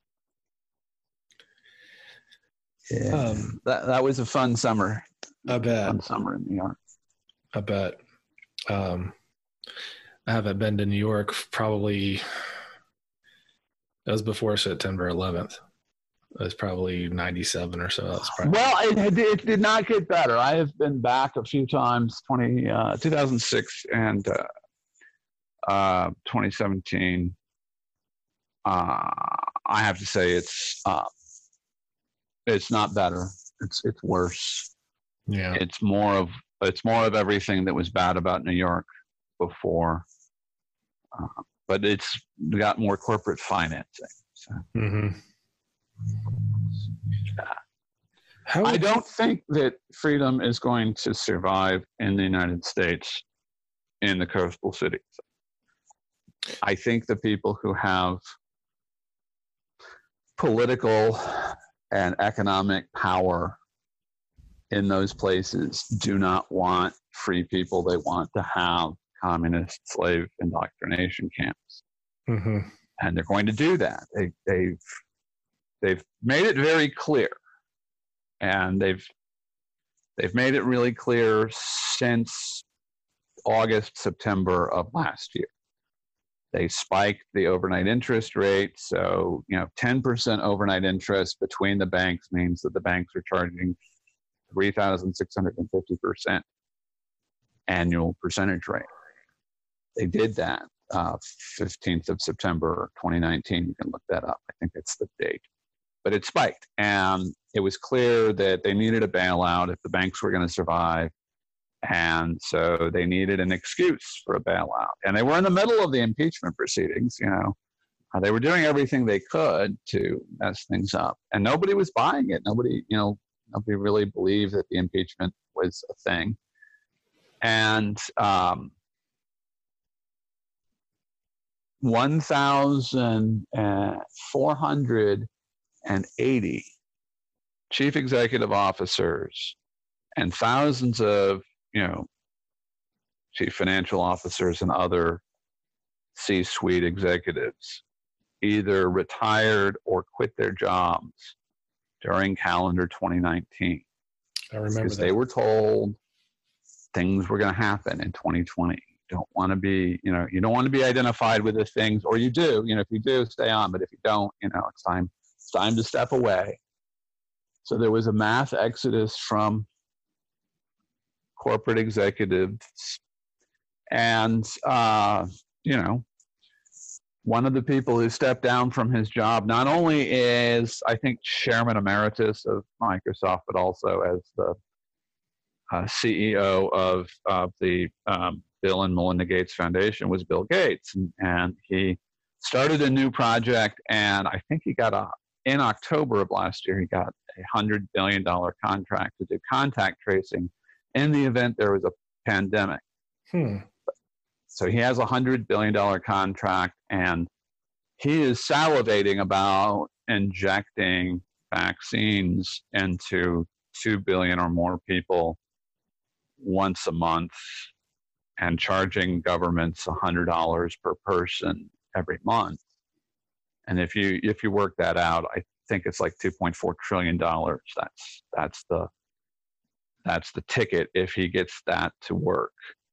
Yeah, Um, that that was a fun summer. I bet. Fun summer in New York. I bet. Um, I haven't been to New York probably. That was before September eleventh. It was probably ninety-seven or so. That was probably- well, it, it did not get better. I have been back a few times, twenty, uh, two thousand six and uh, uh, twenty seventeen. Uh, I have to say it's uh, it's not better. It's it's worse. Yeah. It's more of it's more of everything that was bad about New York before, uh, but it's got more corporate financing. So. Mm-hmm. How I don't think that freedom is going to survive in the United States in the coastal cities. I think the people who have political and economic power in those places do not want free people. They want to have communist slave indoctrination camps. Mm-hmm. And they're going to do that. They, they've, they've made it very clear. And they've, they've made it really clear since August, September of last year. They spiked the overnight interest rate. So, you know, ten percent overnight interest between the banks means that the banks are charging three thousand six hundred fifty percent annual percentage rate. They did that uh, fifteenth of September, twenty nineteen. You can look that up. I think it's the date. But it spiked. And it was clear that they needed a bailout if the banks were going to survive. And so they needed an excuse for a bailout. And they were in the middle of the impeachment proceedings, you know. Uh, they were doing everything they could to mess things up. And nobody was buying it. Nobody, you know, nobody really believed that the impeachment was a thing. And um, one thousand four hundred eighty chief executive officers and thousands of, you know, chief financial officers and other C-suite executives either retired or quit their jobs during calendar twenty nineteen. I remember because that. they were told things were going to happen in twenty twenty. You don't want to be, you know, you don't want to be identified with the things, or you do, you know, if you do, stay on, but if you don't, you know, it's time, it's time to step away. So there was a mass exodus from corporate executives. And, uh, you know, one of the people who stepped down from his job not only is, I think, chairman emeritus of Microsoft, but also as the uh, C E O of, of the um, Bill and Melinda Gates Foundation, was Bill Gates. And, and he started a new project, and I think he got a, in October of last year, he got a one hundred billion dollars contract to do contact tracing in the event there was a pandemic. Hmm. So he has a one hundred billion dollars contract, and he is salivating about injecting vaccines into two billion or more people once a month and charging governments one hundred dollars per person every month. And if you if you work that out, I think it's like two point four trillion dollars. That's that's the that's the ticket if he gets that to work.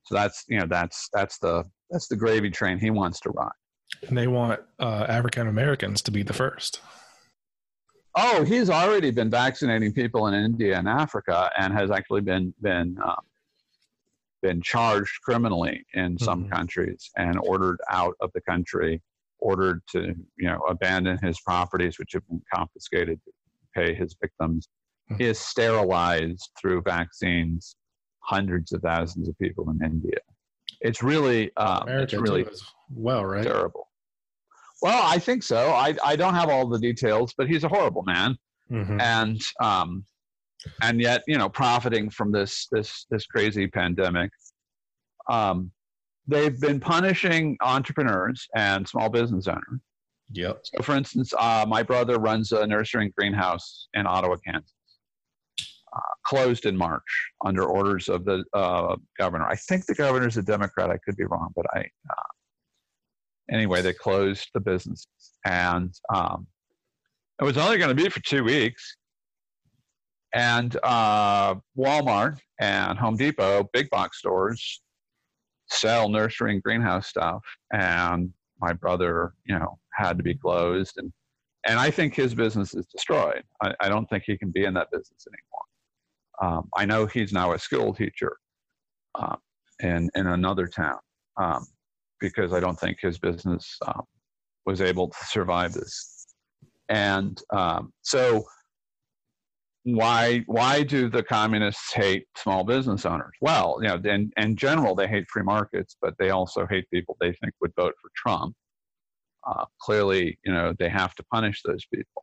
So that's, you know, that's that's the that's the gravy train he wants to ride. And they want uh, African Americans to be the first. Oh, he's already been vaccinating people in India and Africa, and has actually been been um, been charged criminally in some mm-hmm. countries and ordered out of the country, ordered to, you know, abandon his properties, which have been confiscated to pay his victims. Mm-hmm. He has sterilized through vaccines hundreds of thousands of people in India. It's really, um, it's really as well, right? Terrible. Well, I think so. I, I don't have all the details, but he's a horrible man, mm-hmm. and um, and yet, you know, profiting from this this this crazy pandemic. Um, they've been punishing entrepreneurs and small business owners. Yep. So, for instance, uh, my brother runs a nursery and greenhouse in Ottawa, Kansas. Uh, closed in March under orders of the uh, governor. I think the governor's a Democrat. I could be wrong, but I. Uh, Anyway, they closed the businesses, and um, it was only going to be for two weeks. And uh, Walmart and Home Depot, big box stores, sell nursery and greenhouse stuff. And my brother, you know, had to be closed, and and I think his business is destroyed. I, I don't think he can be in that business anymore. Um, I know he's now a school teacher uh, in in another town. Um, because I don't think his business um, was able to survive this. And um, so why why do the communists hate small business owners? Well, you know, in, in general, they hate free markets, but they also hate people they think would vote for Trump. Uh, clearly, you know, they have to punish those people.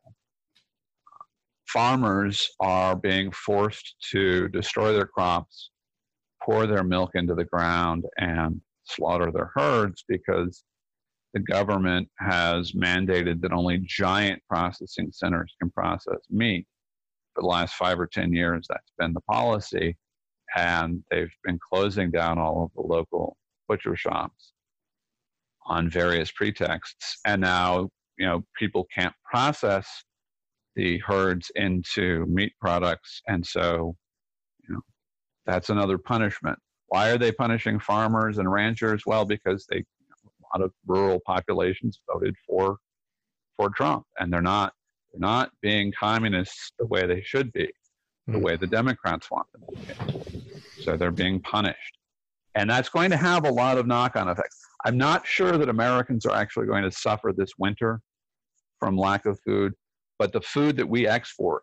Farmers are being forced to destroy their crops, pour their milk into the ground, and slaughter their herds because the government has mandated that only giant processing centers can process meat. For the last five or ten years, that's been the policy, and they've been closing down all of the local butcher shops on various pretexts. And now, you know, people can't process the herds into meat products, and so, you know, that's another punishment. Why are they punishing farmers and ranchers? Well, because they, a lot of rural populations voted for for Trump, and they're not they're not being communists the way they should be, the way the Democrats want them to be. So they're being punished, and that's going to have a lot of knock-on effects. I'm not sure that Americans are actually going to suffer this winter from lack of food, but the food that we export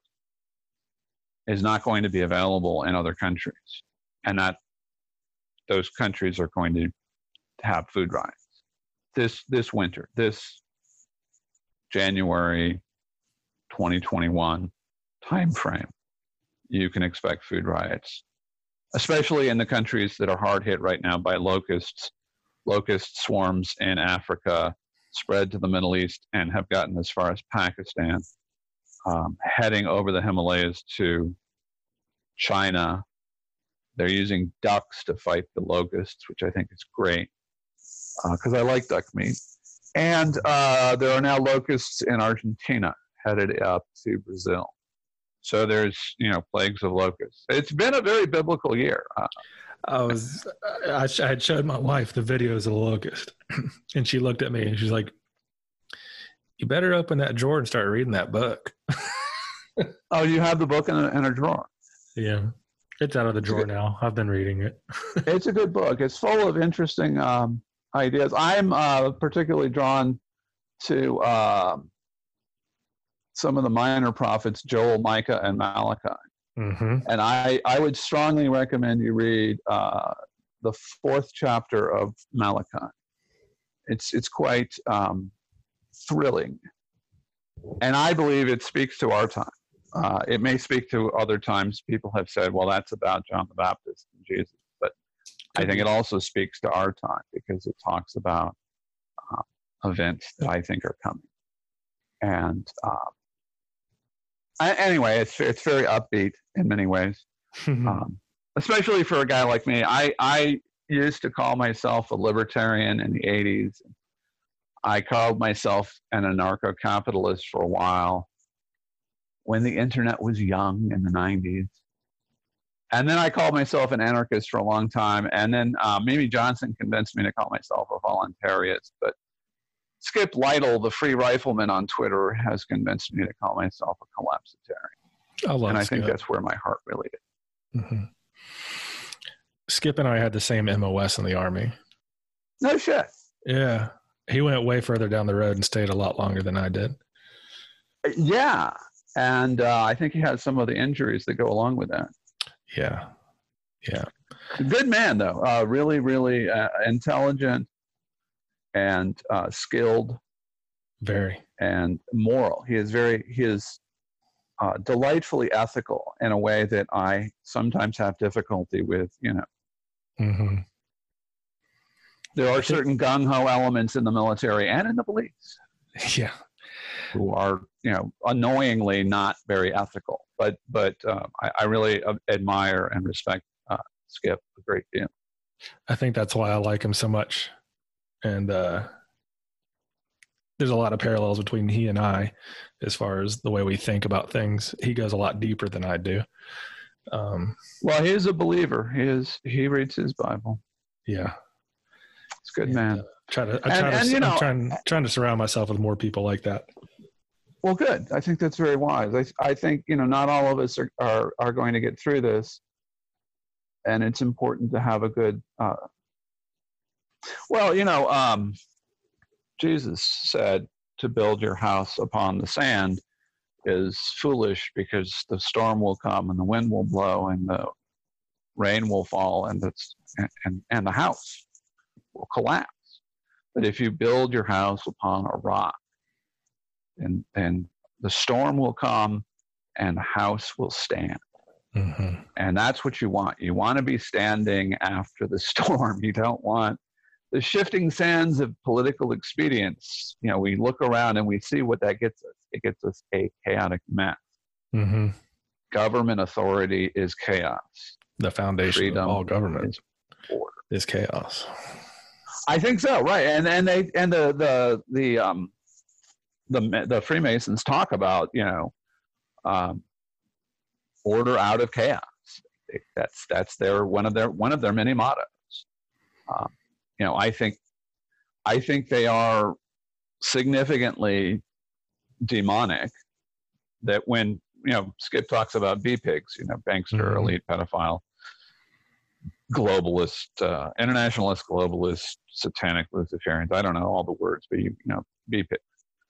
is not going to be available in other countries, and that those countries are going to have food riots this this winter, this January twenty twenty-one timeframe. You can expect food riots, especially in the countries that are hard hit right now by locusts. Locust swarms in Africa spread to the Middle East and have gotten as far as Pakistan, um, heading over the Himalayas to China. They're using ducks to fight the locusts, which I think is great because uh, I like duck meat. And uh, there are now locusts in Argentina headed up to Brazil. So there's, you know, plagues of locusts. It's been a very biblical year. Uh, I was, I, I had showed my wife the videos of the locust, and she looked at me and she's like, "You better open that drawer and start reading that book." Oh, you have the book in a, in a drawer? Yeah. It's out of the drawer now. I've been reading it. It's a good book. It's full of interesting um, ideas. I'm uh, particularly drawn to uh, some of the minor prophets, Joel, Micah, and Malachi. Mm-hmm. And I, I would strongly recommend you read uh, the fourth chapter of Malachi. It's, it's quite um, thrilling. And I believe it speaks to our time. Uh, it may speak to other times. People have said, well, that's about John the Baptist and Jesus. But I think it also speaks to our time because it talks about uh, events that I think are coming. And uh, I, anyway, it's it's very upbeat in many ways, um, especially for a guy like me. I, I used to call myself a libertarian in the eighties. I called myself an anarcho-capitalist for a while when the internet was young in the nineties. And then I called myself an anarchist for a long time. And then uh, Mimi Johnson convinced me to call myself a voluntarist. But Skip Lytle, the free rifleman on Twitter, has convinced me to call myself a collapsitarian. I love and I Skip. think that's where my heart really is. Mm-hmm. Skip and I had the same M O S in the Army. No shit. Yeah. He went way further down the road and stayed a lot longer than I did. Yeah. And uh, I think he had some of the injuries that go along with that. Yeah. Yeah. Good man, though. Uh, really, really uh, intelligent and uh, skilled. Very. And moral. He is very, he is uh, delightfully ethical in a way that I sometimes have difficulty with, you know. Mm-hmm. There are certain gung-ho elements in the military and in the police. Yeah. Who are, you know, annoyingly not very ethical. But but uh, I, I really admire and respect uh, Skip a great deal. I think that's why I like him so much. And uh, there's a lot of parallels between he and I as far as the way we think about things. He goes a lot deeper than I do. Um, well, he is a believer. He is. He reads his Bible. Yeah. It's good, and, man. Uh, try to, I try and, to, and, you know, I'm trying, trying to surround myself with more people like that. Well, good. I think that's very wise. I, I think, you know, not all of us are, are, are going to get through this. And it's important to have a good, uh, well, you know, um, Jesus said to build your house upon the sand is foolish because the storm will come and the wind will blow and the rain will fall and, that's, and, and the house will collapse. But if you build your house upon a rock, and and the storm will come and the house will stand. Mm-hmm. And that's what you want. You want to be standing after the storm. You don't want the shifting sands of political expedience. You know, we look around and we see what that gets us. It gets us a chaotic mess. Mm-hmm. Government authority is chaos. The foundation Freedom of all government is, order. is chaos. I think so, right? And and they and the the the um the the Freemasons talk about, you know, um, order out of chaos. That's that's their one of their one of their many mottos. Um, you know, I think I think they are significantly demonic. That when, you know, Skip talks about B pigs, you know, bankster, mm-hmm. elite, pedophile, globalist, uh, internationalist, globalist, satanic Luciferians. I don't know all the words, but you, you know, B pigs.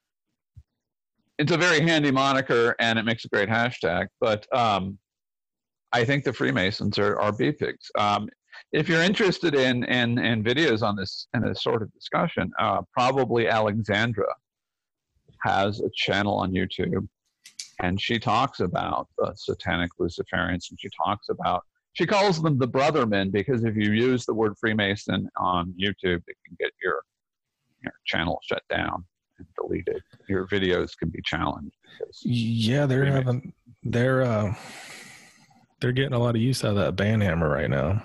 It's a very handy moniker, and it makes a great hashtag. But um, I think the Freemasons are, are B pigs. Um, if you're interested in, in in videos on this and this sort of discussion, uh, probably Alexandra has a channel on YouTube, and she talks about uh, satanic Luciferians, and she talks about she calls them the Brothermen because if you use the word Freemason on YouTube, it can get your your channel shut down. Deleted. Your videos can be challenged. Yeah, they're having they're uh, they're getting a lot of use out of that banhammer right now.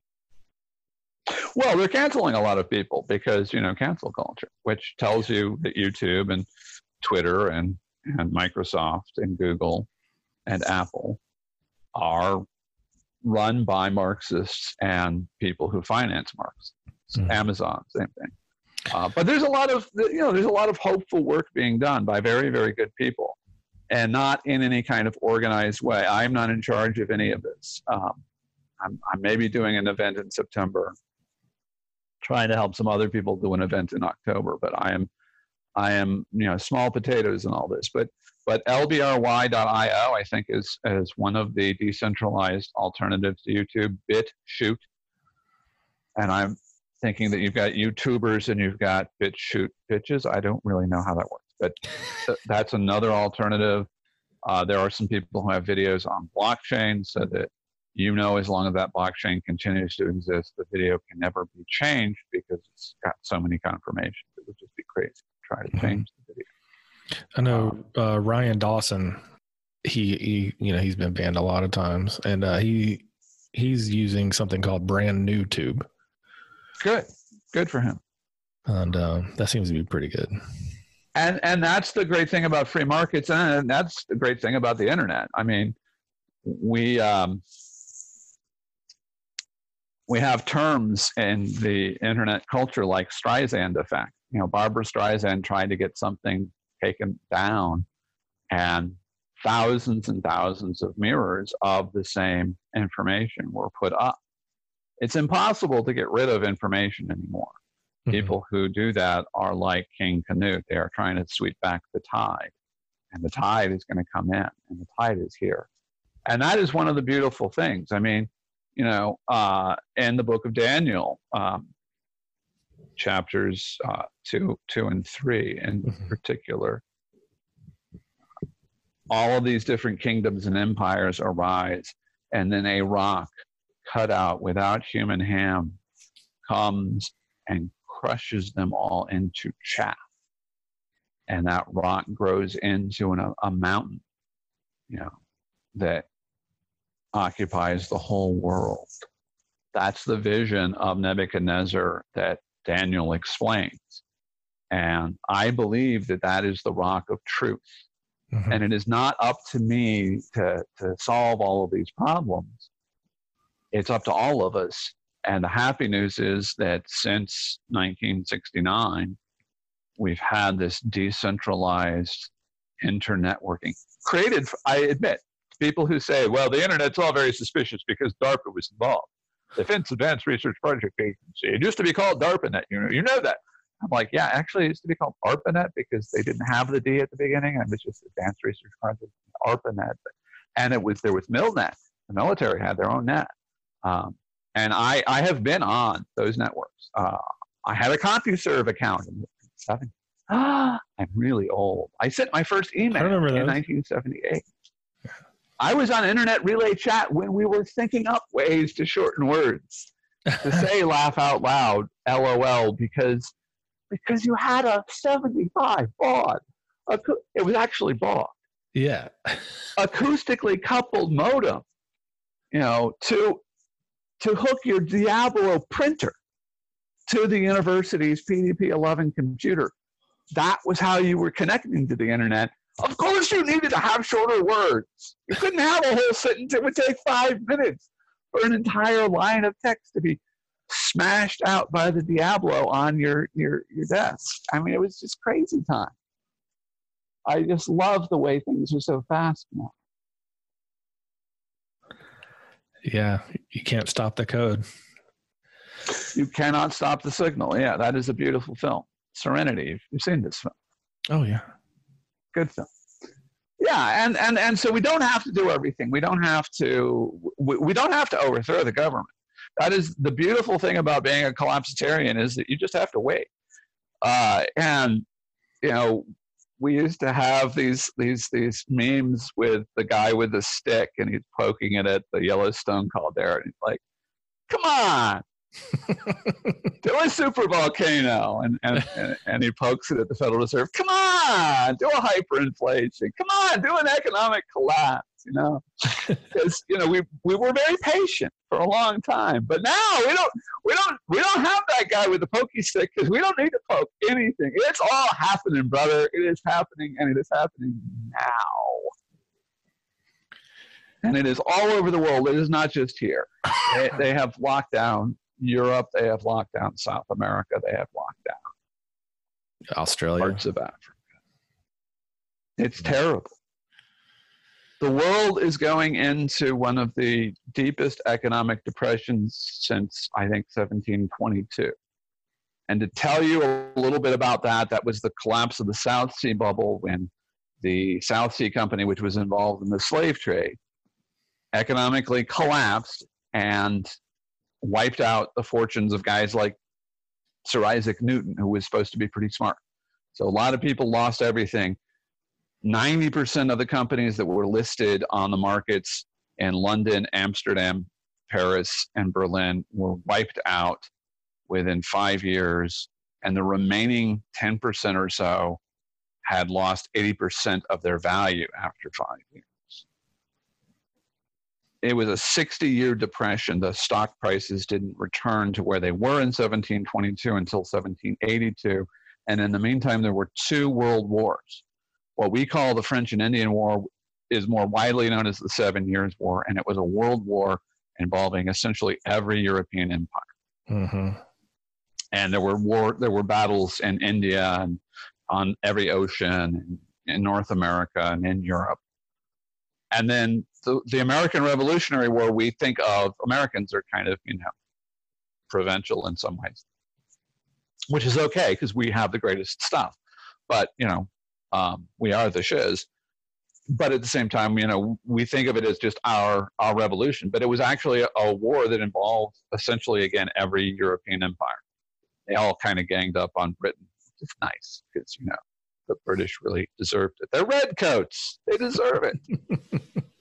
Well, they're canceling a lot of people because, you know, cancel culture, which tells you that YouTube and Twitter and and Microsoft and Google and Apple are run by Marxists and people who finance Marxists. Mm. Amazon, same thing. Uh, but there's a lot of, you know, there's a lot of hopeful work being done by very, very good people, and not in any kind of organized way. I'm not in charge of any of this. Um, I'm, I'm maybe doing an event in September, trying to help some other people do an event in October. But I am, I am, you know, small potatoes in all this. But but L B R Y dot I O, I think, is is one of the decentralized alternatives to YouTube. BitChute, and I'm thinking that you've got YouTubers and you've got BitChute bitches. I don't really know how that works, but th- that's another alternative. Uh, there are some people who have videos on blockchain, so that, you know, as long as that blockchain continues to exist, the video can never be changed because it's got so many confirmations. It would just be crazy to try to change the video. I know uh, Ryan Dawson. He, he, you know, he's been banned a lot of times, and uh, he he's using something called Brand New Tube. Good, good for him. And uh, that seems to be pretty good. And and that's the great thing about free markets, and that's the great thing about the internet. I mean, we um, we have terms in the internet culture like Streisand effect. You know, Barbara Streisand tried to get something taken down, and thousands and thousands of mirrors of the same information were put up. It's impossible to get rid of information anymore. Mm-hmm. People who do that are like King Canute. They are trying to sweep back the tide, and the tide is going to come in, and the tide is here. And that is one of the beautiful things. I mean, you know, uh, in the book of Daniel, um, chapters uh, two, two and three in mm-hmm. particular, all of these different kingdoms and empires arise, and then a rock cut out without human hand comes and crushes them all into chaff. And that rock grows into an, a mountain, you know, that occupies the whole world. That's the vision of Nebuchadnezzar that Daniel explains. And I believe that that is the rock of truth. Mm-hmm. And it is not up to me to, to solve all of these problems. It's up to all of us. And the happy news is that since nineteen sixty-nine, we've had this decentralized internetworking created, I admit, people who say, well, the internet's all very suspicious because DARPA was involved. Defense Advanced Research Project Agency. It used to be called DARPANet. You know, you know that. I'm like, yeah, actually it used to be called ARPANET because they didn't have the D at the beginning. And it was just Advanced Research Project, ARPANET. And it was, there was MILNET. The military had their own net. Um, and I, I have been on those networks. Uh, I had a CompuServe account in seven. Ah, I'm really old. I sent my first email in nineteen seventy-eight. I was on Internet Relay Chat when we were thinking up ways to shorten words, to say laugh out loud, LOL, because because you had a seventy-five baud. It was actually baud. Yeah. Acoustically coupled modem, you know, to to hook your Diablo printer to the university's P D P eleven computer. That was how you were connecting to the internet. Of course you needed to have shorter words. You couldn't have a whole sentence. It would take five minutes for an entire line of text to be smashed out by the Diablo on your, your, your desk. I mean, it was just crazy time. I just love the way things are so fast now. Yeah, you can't stop the code. You cannot stop the signal. Yeah, that is a beautiful film. Serenity. You've seen this film. Oh, yeah. Good film. Yeah, and, and, and so we don't have to do everything. We don't have to, we, we don't have to overthrow the government. That is the beautiful thing about being a collapsitarian, is that you just have to wait. Uh, and, you know, we used to have these, these, these memes with the guy with the stick, and he's poking it at the Yellowstone caldera, and he's like, come on, do a super volcano, and, and, and, and he pokes it at the Federal Reserve. Come on, do a hyperinflation. Come on, do an economic collapse, you know, because, you know, we, we were very patient for a long time, but now we don't, we don't, we don't have that guy with the pokey stick, because we don't need to poke anything. It's all happening, brother. It is happening, and it is happening now. And it is all over the world. It is not just here. They, they have locked down Europe, they have locked down South America, they have locked down Australia, parts of Africa. It's terrible. The world is going into one of the deepest economic depressions since, I think, seventeen twenty-two. And to tell you a little bit about that, that was the collapse of the South Sea bubble, when the South Sea Company, which was involved in the slave trade, economically collapsed and wiped out the fortunes of guys like Sir Isaac Newton, who was supposed to be pretty smart. So a lot of people lost everything. ninety percent of the companies that were listed on the markets in London, Amsterdam, Paris, and Berlin were wiped out within five years. And the remaining ten percent or so had lost eighty percent of their value after five years. It was a sixty-year depression. The stock prices didn't return to where they were in seventeen twenty-two until seventeen eighty-two. And in the meantime, there were two world wars. What we call the French and Indian War is more widely known as the Seven Years' War, and it was a world war involving essentially every European empire. Mm-hmm. And there were war, there were battles in India and on every ocean, in North America and in Europe. And then the, the American Revolutionary War, we think of Americans are kind of, you know, provincial in some ways, which is okay because we have the greatest stuff. But, you know, um, we are the shiz. But at the same time, you know, we think of it as just our, our revolution. But it was actually a, a war that involved essentially, again, every European empire. They all kind of ganged up on Britain. It's nice because, you know, the British really deserved it. They're redcoats. They deserve it.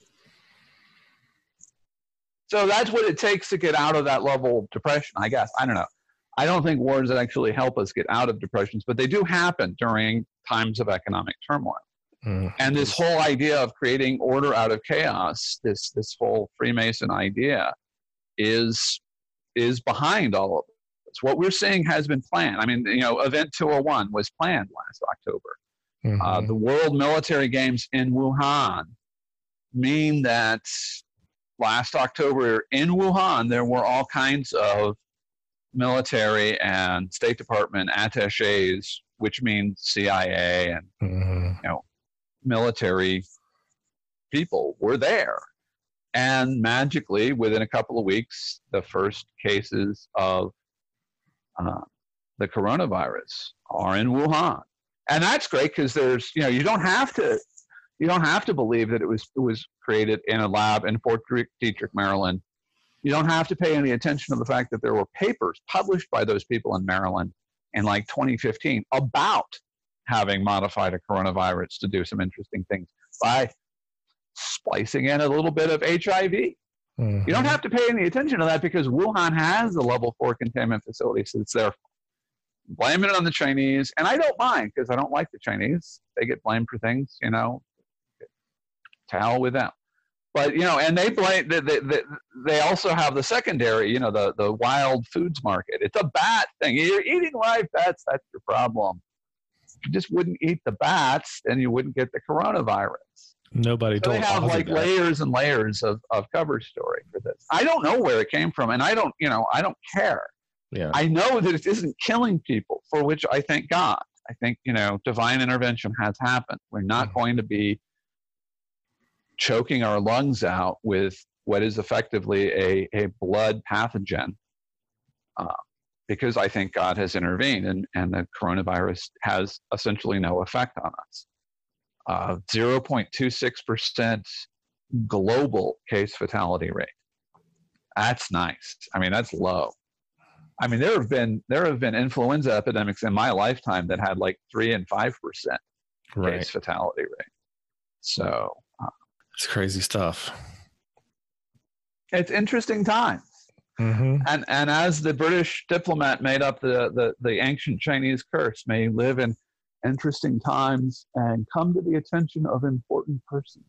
So that's what it takes to get out of that level of depression, I guess. I don't know. I don't think wars actually help us get out of depressions, but they do happen during times of economic turmoil. Mm. And this whole idea of creating order out of chaos, this this whole Freemason idea, is is behind all of this. What we're seeing has been planned. I mean, you know, Event two oh one was planned last October. Mm-hmm. Uh, the World Military Games in Wuhan mean that last October in Wuhan, there were all kinds of military and State Department attaches, which means C I A and mm-hmm. you know, military people were there. And magically, within a couple of weeks, the first cases of uh, the coronavirus are in Wuhan. And that's great because there's, you know, you don't have to, you don't have to believe that it was it was created in a lab in Fort Detrick, Maryland. You don't have to pay any attention to the fact that there were papers published by those people in Maryland in like twenty fifteen about having modified a coronavirus to do some interesting things by splicing in a little bit of H I V. Mm-hmm. You don't have to pay any attention to that because Wuhan has a level four containment facility, so it's there. Blaming it on the Chinese, and I don't mind because I don't like the Chinese. They get blamed for things, you know. To hell with them. But, you know, and they blame, they, they, they also have the secondary, you know, the, the wild foods market. It's a bat thing. You're eating live bats, that's your problem. If you just wouldn't eat the bats, then you wouldn't get the coronavirus. Nobody so told they have like that. layers and layers of, of cover story for this. I don't know where it came from, and I don't, you know, I don't care. Yeah. I know that it isn't killing people, for which I thank God. I think, you know, divine intervention has happened. We're not mm-hmm. going to be choking our lungs out with what is effectively a, a blood pathogen uh, because I think God has intervened and, and the coronavirus has essentially no effect on us. Uh, zero point two six percent global case fatality rate. That's nice. I mean, that's low. I mean, there have been there have been influenza epidemics in my lifetime that had like three and five percent right. case fatality rate. So uh, it's crazy stuff. It's interesting times. Mm-hmm. And and as the British diplomat made up the, the, the ancient Chinese curse, may you live in interesting times and come to the attention of important persons.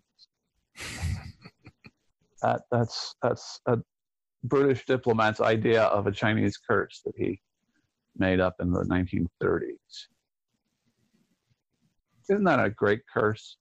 that that's that's a British diplomat's idea of a Chinese curse that he made up in the nineteen thirties. Isn't that a great curse?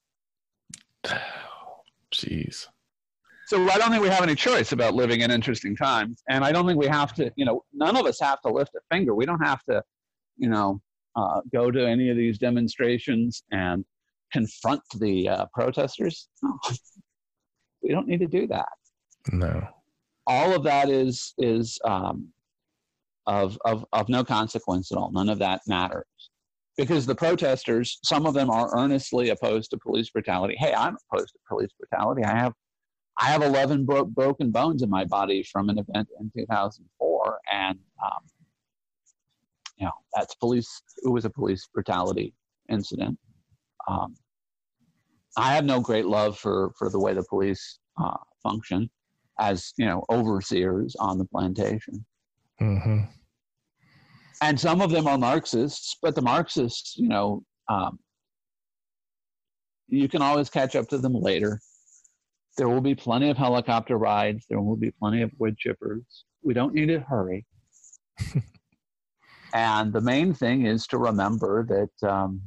Jeez. So I don't think we have any choice about living in interesting times. And I don't think we have to, you know, none of us have to lift a finger. We don't have to, you know, uh, go to any of these demonstrations and confront the uh, protesters. No. We don't need to do that. No. All of that is is um, of, of, of no consequence at all. None of that matters. Because the protesters, some of them are earnestly opposed to police brutality. Hey, I'm opposed to police brutality. I have I have eleven bro- broken bones in my body from an event in two thousand four, and um, you know that's police. It was a police brutality incident. Um, I have no great love for for the way the police uh, function as you know overseers on the plantation. Mm-hmm. And some of them are Marxists, but the Marxists, you know, um, you can always catch up to them later. There will be plenty of helicopter rides. There will be plenty of wood chippers. We don't need to hurry. And the main thing is to remember that um,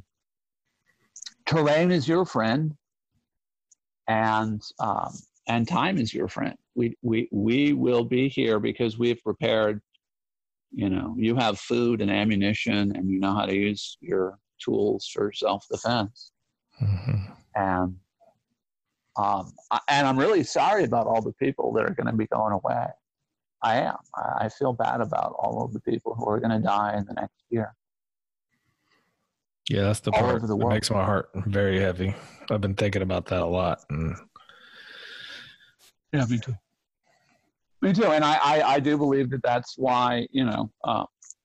terrain is your friend, and um, and time is your friend. we we we will be here because we've prepared. You know, you have food and ammunition, and you know how to use your tools for self-defense. Mm-hmm. And um, I, and I'm really sorry about all the people that are going to be going away. I am. I, I feel bad about all of the people who are going to die in the next year. Yeah, that's the all part over the that world. makes my heart very heavy. I've been thinking about that a lot. And yeah, me too. Me too. And I, I, I do believe that that's why, you know, uh,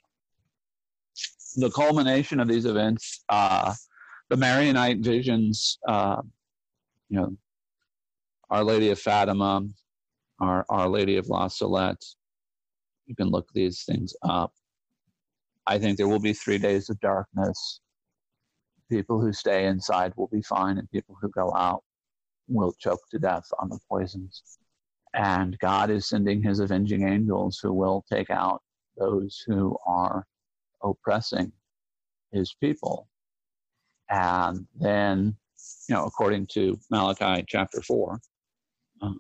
the culmination of these events, uh, the Marionite visions, uh, you know, Our Lady of Fatima, Our, Our Lady of La Salette, you can look these things up. I think there will be three days of darkness. People who stay inside will be fine, and people who go out will choke to death on the poisons. And God is sending his avenging angels who will take out those who are oppressing his people. And then, you know, according to Malachi chapter four, um,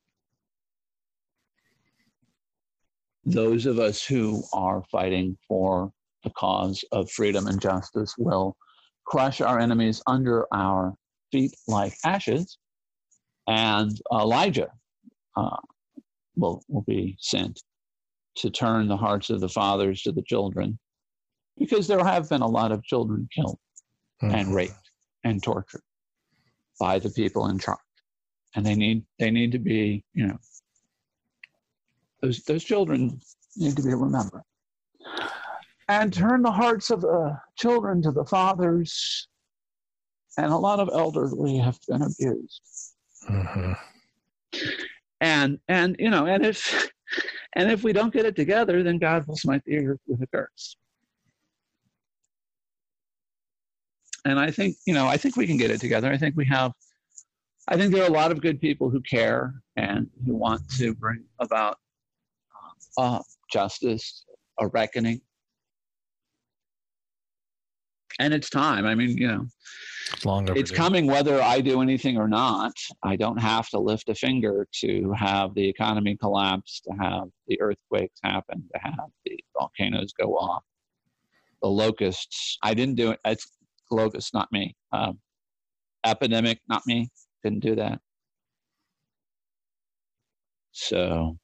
those of us who are fighting for the cause of freedom and justice will crush our enemies under our feet like ashes. And Elijah uh, will, will be sent to turn the hearts of the fathers to the children, because there have been a lot of children killed mm-hmm. and raped and tortured by the people in charge. And they need they need to be, you know, those those children need to be remembered. And turn the hearts of the children to the fathers. And a lot of elderly have been abused. Mm-hmm. And and you know, and if and if we don't get it together, then God will smite the earth with a curse. And I think, you know, I think we can get it together. I think we have, I think there are a lot of good people who care and who want to bring about uh, justice, a reckoning. And it's time. I mean, you know, it's long overdue. It's coming whether I do anything or not. I don't have to lift a finger to have the economy collapse, to have the earthquakes happen, to have the volcanoes go off, the locusts. I didn't do it. It's locusts, not me. Um, epidemic, not me. Didn't do that. So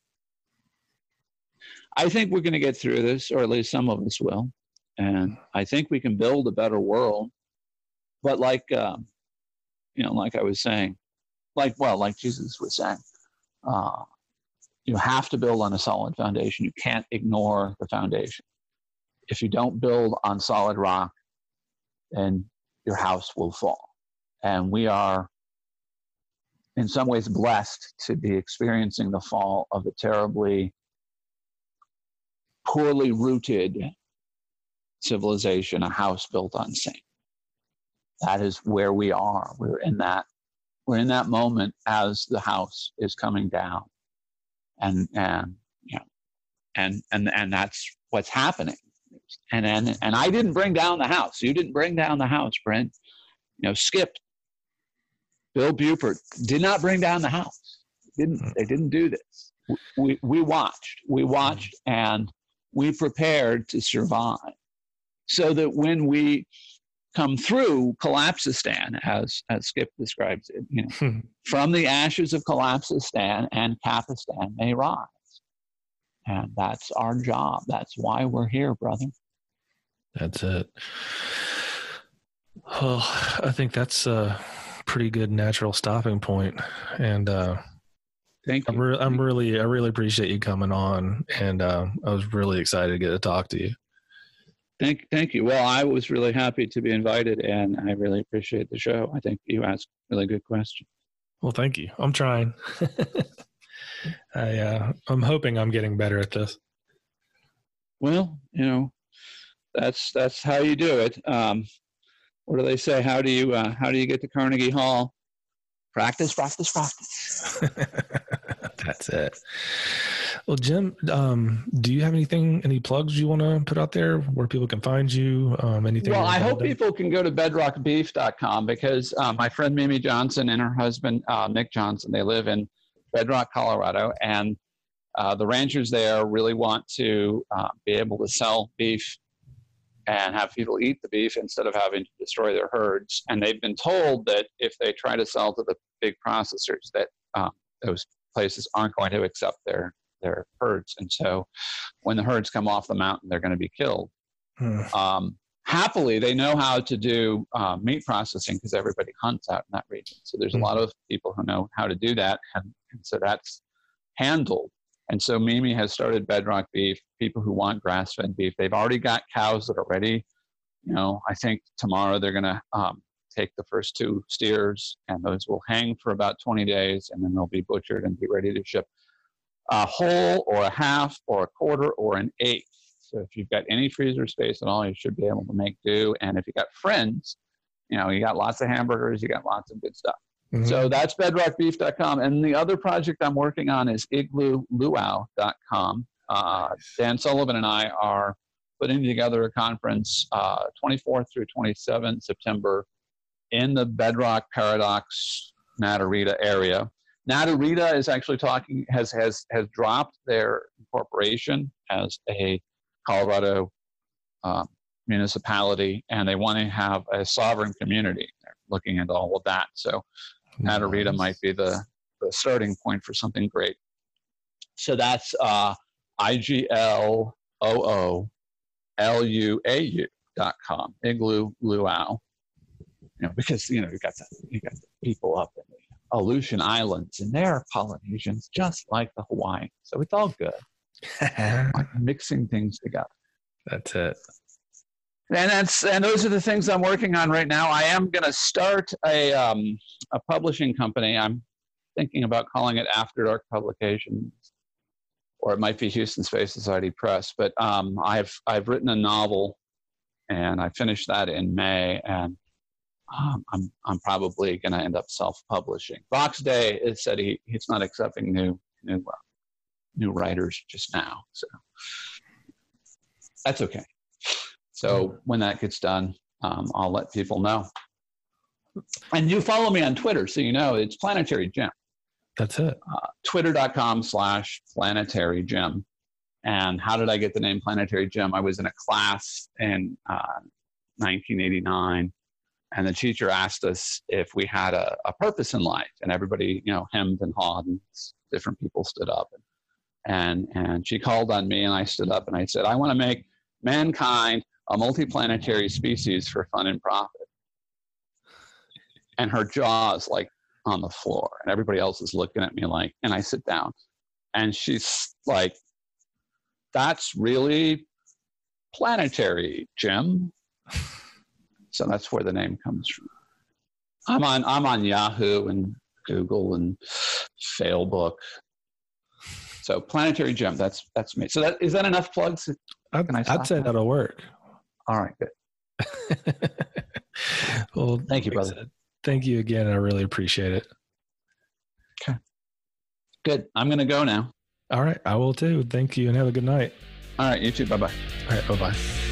I think we're going to get through this, or at least some of us will. And I think we can build a better world. But like, um, you know, like I was saying, like, well, like Jesus was saying, uh, you have to build on a solid foundation. You can't ignore the foundation. If you don't build on solid rock, then your house will fall. And we are, in some ways, blessed to be experiencing the fall of a terribly poorly rooted civilization, a house built on sand. That is where we are. We're in that. We're in that moment as the house is coming down, and and you know, and and and that's what's happening. And and and I didn't bring down the house. You didn't bring down the house, Brent. You know, Skip, Bill Buford did not bring down the house. Didn't they? Didn't do this. We we watched. We watched, and we prepared to survive, so that when we come through Collapsistan, as as Skip describes it, you know, from the ashes of Collapsistan and Kapistan may rise. And that's our job. That's why we're here, brother. That's it. Well, I think that's a pretty good natural stopping point. And uh, thank you. I'm, re- I'm really, I really appreciate you coming on. And uh, I was really excited to get to talk to you. Thank, thank you. Well, I was really happy to be invited, and I really appreciate the show. I think you asked really good questions. Well, thank you. I'm trying. I, uh, I'm hoping I'm getting better at this. Well, you know, that's that's how you do it. Um, what do they say? How do you uh, how do you get to Carnegie Hall? Practice, practice, practice. That's it. Well, Jim, um, do you have anything, any plugs you want to put out there where people can find you? Um, anything? Well, I hope in? people can go to bedrock beef dot com, because uh, my friend Mimi Johnson and her husband, uh, Nick Johnson, they live in Bedrock, Colorado, and uh, the ranchers there really want to uh, be able to sell beef and have people eat the beef instead of having to destroy their herds. And they've been told that if they try to sell to the big processors, that um, those places aren't going to accept their their herds. And so when the herds come off the mountain, they're going to be killed. Hmm. Um, happily, they know how to do uh, meat processing because everybody hunts out in that region. So there's hmm. a lot of people who know how to do that. And, and so that's handled. And so Mimi has started Bedrock Beef, people who want grass-fed beef. They've already got cows that are ready. You know, I think tomorrow they're going to um, take the first two steers, and those will hang for about twenty days, and then they'll be butchered and be ready to ship. A whole or a half or a quarter or an eighth. So if you've got any freezer space at all, you should be able to make do. And if you got friends, you know, you got lots of hamburgers, you got lots of good stuff. Mm-hmm. So that's bedrock beef dot com. And the other project I'm working on is igloo luau dot com. Uh, Dan Sullivan and I are putting together a conference uh, twenty-fourth through twenty-seventh September in the Bedrock Paradox Natarita area. Natarita is actually talking, has, has, has dropped their incorporation as a Colorado uh, municipality, and they want to have a sovereign community. They're looking into all of that. So nice. Natarita might be the, the starting point for something great. So that's uh, I G L O O L U A U dot com, Igloo Luau. You know, because, you know, you got the, you got the people up in the Aleutian Islands, and they're Polynesians just like the Hawaiians. So it's all good. Like mixing things together. That's it. And that's and those are the things I'm working on right now. I am going to start a um, a publishing company. I'm thinking about calling it After Dark Publications, or it might be Houston Space Society Press. But um, I've I've written a novel, and I finished that in May, and um, I'm I'm probably going to end up self-publishing. Vox Day has said he he's not accepting new new uh, new writers just now, so that's okay. So when that gets done, um, I'll let people know. And you follow me on Twitter, so you know it's Planetary Jim. That's it. Uh, Twitter.com slash Planetary Jim. And how did I get the name Planetary Jim? I was in a class in uh, nineteen eighty-nine, and the teacher asked us if we had a, a purpose in life. And everybody, you know, hemmed and hawed, and different people stood up. And, and, and she called on me, and I stood up, and I said, I want to make mankind a multiplanetary species for fun and profit. And her jaw's like on the floor, and everybody else is looking at me like, and I sit down, and she's like, that's really planetary, Jim. So that's where the name comes from. I'm on I'm on Yahoo and Google and Failbook. So Planetary Jim, that's that's me. So that is that enough plugs? I'd, I'd say now? That'll work. All right, good. Well, thank you, brother. Said, thank you again. I really appreciate it. Okay. Good. I'm going to go now. All right. I will too. Thank you, and have a good night. All right. You too. Bye-bye. All right. Bye-bye.